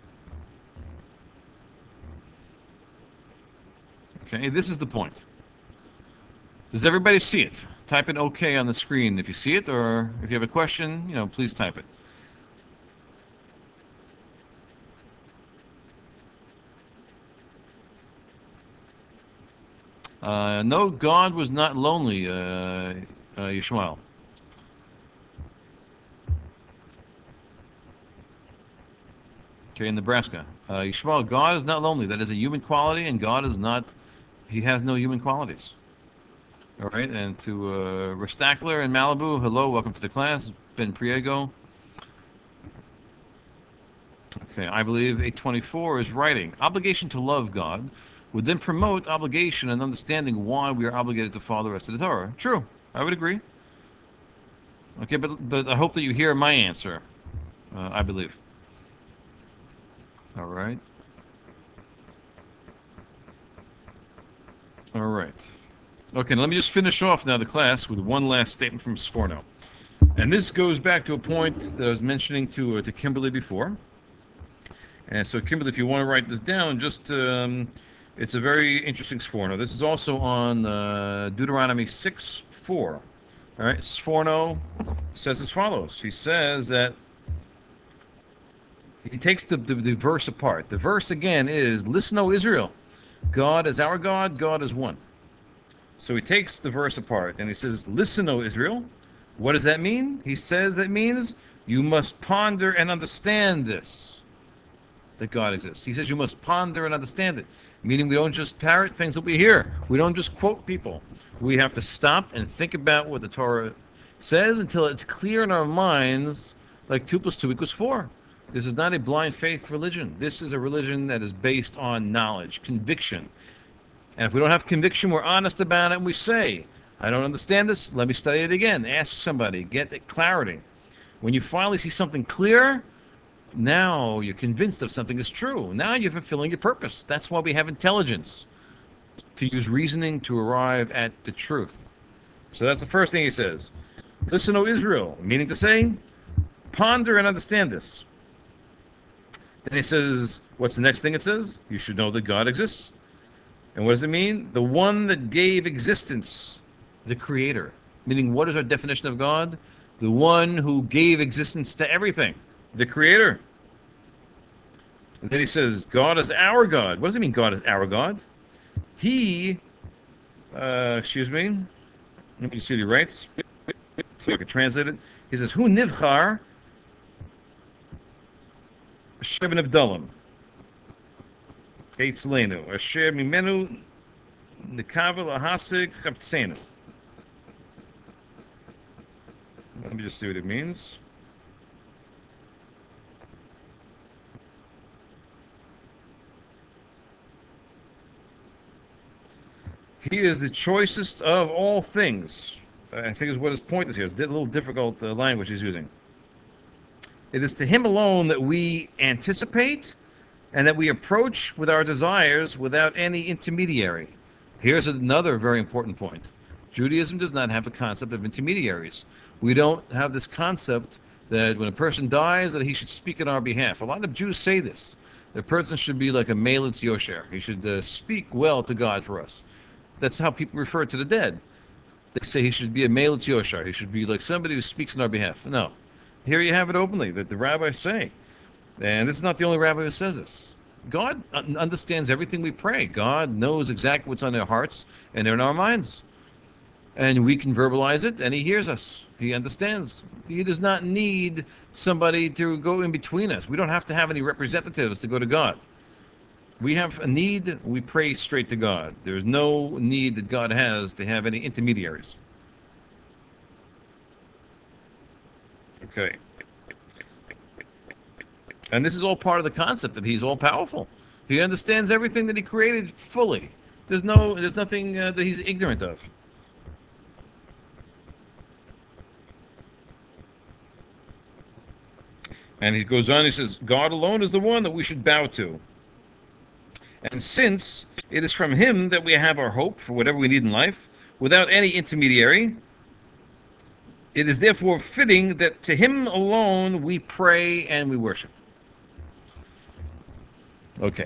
Okay, this is the point. Does everybody see it? Type an OK on the screen if you see it, or if you have a question, you know, please type it. Uh, no, God was not lonely, uh, uh, Yishmael. Okay, in Nebraska. Uh, Yishmael, God is not lonely. That is a human quality, and God is not, he has no human qualities. All right, and to uh, Restackler in Malibu, hello, welcome to the class. Ben Priego. Okay, I believe eight twenty-four is writing. Obligation to love God would then promote obligation and understanding why we are obligated to follow the rest of the Torah. True, I would agree. Okay, but but I hope that you hear my answer. Uh, I believe. All right. All right. Okay, now let me just finish off now the class with one last statement from Sforno. And this goes back to a point that I was mentioning to uh, to Kimberly before. And so, Kimberly, if you want to write this down, just um, it's a very interesting sforno. This is also on uh, Deuteronomy six four. All right, Sforno says as follows. He says that he takes the, the, the verse apart. The verse again is, "Listen, O Israel, God is our God, God is one." So he takes the verse apart and he says, "Listen, O Israel." What does that mean? He says that means you must ponder and understand this, that God exists. He says you must ponder and understand it, meaning we don't just parrot things that we hear. We don't just quote people. We have to stop and think about what the Torah says until it's clear in our minds, like two plus two equals four. This is not a blind faith religion. This is a religion that is based on knowledge, conviction. And if we don't have conviction, we're honest about it and we say, I don't understand this, let me study it again. Ask somebody, get clarity. When you finally see something clear, now you're convinced of something is true. Now you're fulfilling your purpose. That's why we have intelligence, to use reasoning to arrive at the truth. So that's the first thing he says. Listen, O Israel, meaning to say, ponder and understand this. Then he says, what's the next thing it says? You should know that God exists. And what does it mean? The one that gave existence, the creator. Meaning, what is our definition of God? The one who gave existence to everything, the creator. And then he says, God is our God. What does it mean, God is our God? He, uh, excuse me, let me see what he writes, so I can translate it. He says, Hu nivchar Sheben Avdalim. Eitzlenu. Asher mimenu nikavel ahasik chaptzenu. Let me just see what it means. He is the choicest of all things. I think is what his point is here. It's a little difficult uh, language he's using. It is to him alone that we anticipate and that we approach with our desires without any intermediary. Here's another very important point. Judaism does not have a concept of intermediaries. We don't have this concept that when a person dies that he should speak on our behalf. A lot of Jews say this. The person should be like a Melitz Yosher. He should uh, speak well to God for us. That's how people refer to the dead. They say he should be a Melitz Yosher. He should be like somebody who speaks on our behalf. No. Here you have it openly, that the rabbis say. And this is not the only rabbi who says this. God understands everything we pray. God knows exactly what's on our hearts and in our minds. And we can verbalize it, and he hears us. He understands. He does not need somebody to go in between us. We don't have to have any representatives to go to God. We have a need, we pray straight to God. There's no need that God has to have any intermediaries. Okay. And this is all part of the concept that he's all powerful. He understands everything that he created fully. There's no, there's nothing uh, that he's ignorant of. And he goes on, he says, God alone is the one that we should bow to. And since it is from him that we have our hope for whatever we need in life, without any intermediary, it is therefore fitting that to him alone we pray and we worship. Okay.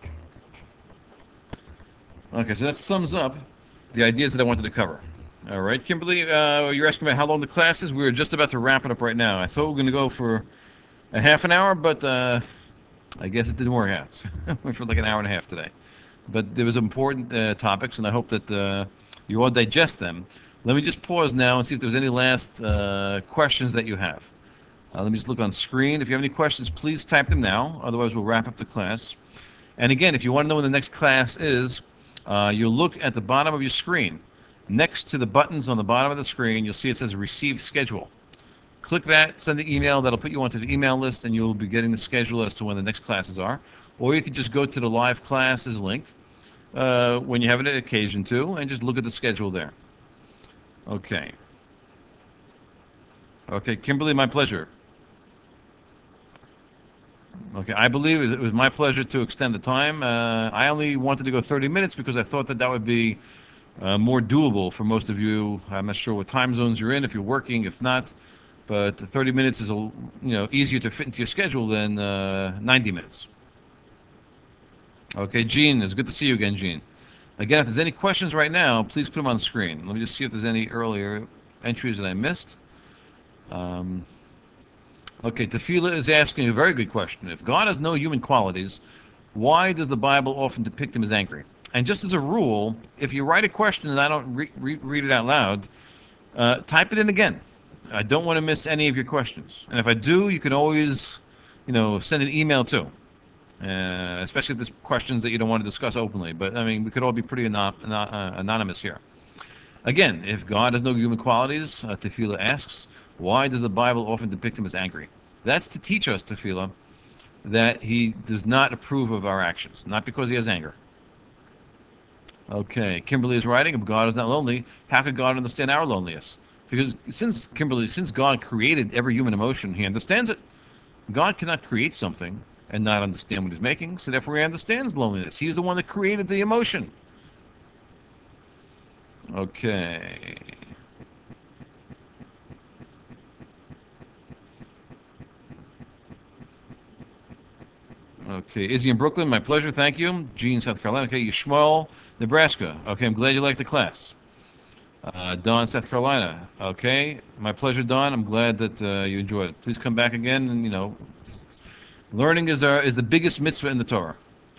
Okay, so that sums up the ideas that I wanted to cover. All right, Kimberly, uh, you're asking about how long the class is. We're just about to wrap it up right now. I thought we were going to go for a half an hour, but uh, I guess it didn't work out. Went for like an hour and a half today. But there was important uh, topics, and I hope that uh, you all digest them. Let me just pause now and see if there's any last uh, questions that you have. Uh, let me just look on screen. If you have any questions, please type them now. Otherwise, we'll wrap up the class. And again, if you want to know when the next class is, uh, you'll look at the bottom of your screen. Next to the buttons on the bottom of the screen, you'll see it says Receive Schedule. Click that, send the email. That'll put you onto the email list, and you'll be getting the schedule as to when the next classes are. Or you can just go to the live classes link uh, when you have an occasion to, and just look at the schedule there. Okay. Okay, Kimberly, my pleasure. Okay, I believe it was my pleasure to extend the time. Uh, I only wanted to go thirty minutes because I thought that that would be uh, more doable for most of you. I'm not sure what time zones you're in, if you're working, if not. but thirty minutes is a, you know easier to fit into your schedule than uh, ninety minutes. Okay, Gene, it's good to see you again, Gene. Again, if there's any questions right now, please put them on the screen. Let me just see if there's any earlier entries that I missed. Um, okay, Tefila is asking a very good question. If God has no human qualities, why does the Bible often depict him as angry? And just as a rule, if you write a question and I don't re re read it out loud, uh, type it in again. I don't want to miss any of your questions. And if I do, you can always, you know, send an email too. Uh, especially if there's questions that you don't want to discuss openly. But, I mean, we could all be pretty anon uh, anonymous here. Again, if God has no human qualities, uh, Tefillah asks, why does the Bible often depict him as angry? That's to teach us, Tefillah, that he does not approve of our actions, not because he has anger. Okay, Kimberly is writing, if God is not lonely, how could God understand our loneliness? Because since, Kimberly, since God created every human emotion, he understands it. God cannot create something and not understand what he's making, so therefore he understands loneliness. He's the one that created the emotion. Okay. Okay, Izzy in Brooklyn, my pleasure, thank you. Gene, South Carolina. Okay, Yishmael, Nebraska. Okay, I'm glad you liked the class. Uh, Don, South Carolina. Okay, my pleasure, Don. I'm glad that uh, you enjoyed it. Please come back again, and you know, learning is our is the biggest mitzvah in the Torah.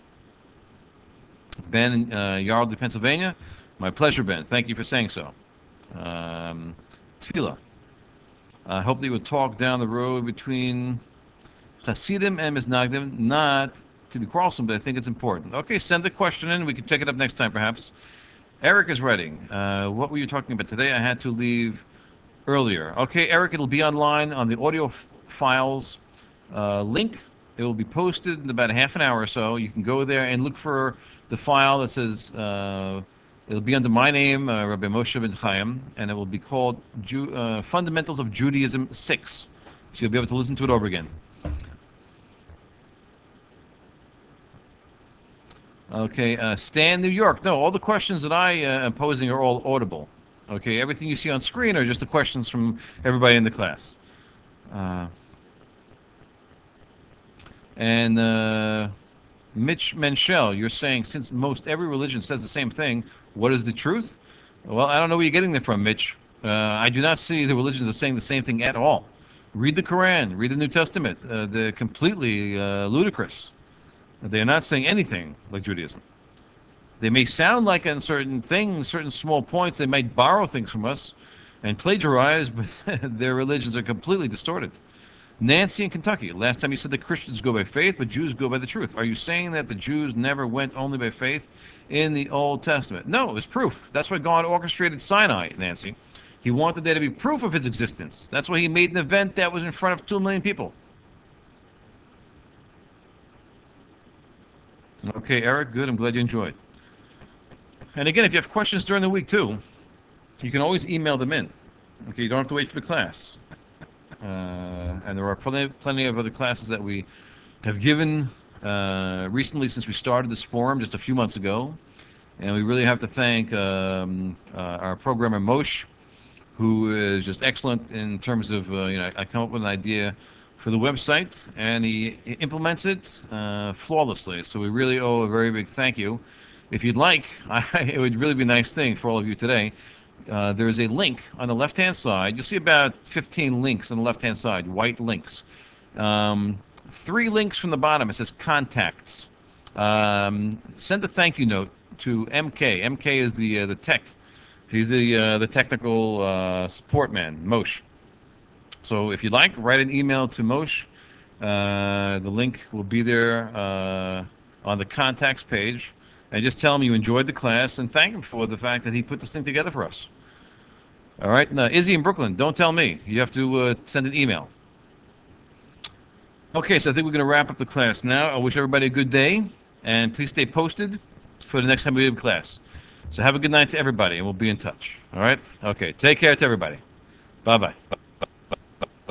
Ben in uh, Yardley, Pennsylvania. My pleasure, Ben. Thank you for saying so. Um, Tefillah. I hope that you will talk down the road between Hasidim and Misnagdim, not to be quarrelsome, but I think it's important. Okay, send the question in. We can take it up next time, perhaps. Eric is writing. Uh, what were you talking about today? I had to leave earlier. Okay, Eric, it'll be online on the audio files uh, link. It will be posted in about a half an hour or so. You can go there and look for the file that says, uh, it'll be under my name, uh, Rabbi Moshe Ben Chaim, and it will be called Ju uh, Fundamentals of Judaism six. So you'll be able to listen to it over again. Okay, uh, Stan, New York. No, all the questions that I uh, am posing are all audible. Okay, everything you see on screen are just the questions from everybody in the class. Uh, and uh, Mitch Menschel, you're saying since most every religion says the same thing, what is the truth? Well, I don't know where you're getting that from, Mitch. Uh, I do not see the religions as saying the same thing at all. Read the Quran, read the New Testament. Uh, they're completely uh, ludicrous. They're not saying anything like Judaism. They may sound like on certain things, certain small points, they might borrow things from us and plagiarize, but their religions are completely distorted. Nancy in Kentucky, last time you said that Christians go by faith, but Jews go by the truth. Are you saying that the Jews never went only by faith in the Old Testament? No, it was proof. That's why God orchestrated Sinai, Nancy. He wanted there to be proof of his existence. That's why he made an event that was in front of two million people. Okay, Eric, good. I'm glad you enjoyed. And again, if you have questions during the week too, you can always email them in. Okay, you don't have to wait for the class. Uh, and there are plenty, plenty of other classes that we have given uh, recently since we started this forum just a few months ago. And we really have to thank um, uh, our programmer Moshe, who is just excellent in terms of, uh, you know, I come up with an idea for the website, and he implements it uh, flawlessly. So we really owe a very big thank you. If you'd like, I, it would really be a nice thing for all of you today. Uh, there's a link on the left-hand side. You'll see about fifteen links on the left-hand side, white links. Um, three links from the bottom. It says Contacts. Um, send a thank you note to M K. M K is the uh, the tech. He's the uh, the technical uh, support man, Moshe. So if you'd like, write an email to Moshe. Uh, the link will be there uh, on the contacts page. And just tell him you enjoyed the class and thank him for the fact that he put this thing together for us. All right, now Izzy in Brooklyn, don't tell me. You have to uh, send an email. Okay, so I think we're going to wrap up the class now. I wish everybody a good day, and please stay posted for the next time we have class. So have a good night to everybody, and we'll be in touch. All right? Okay, take care to everybody. Bye-bye.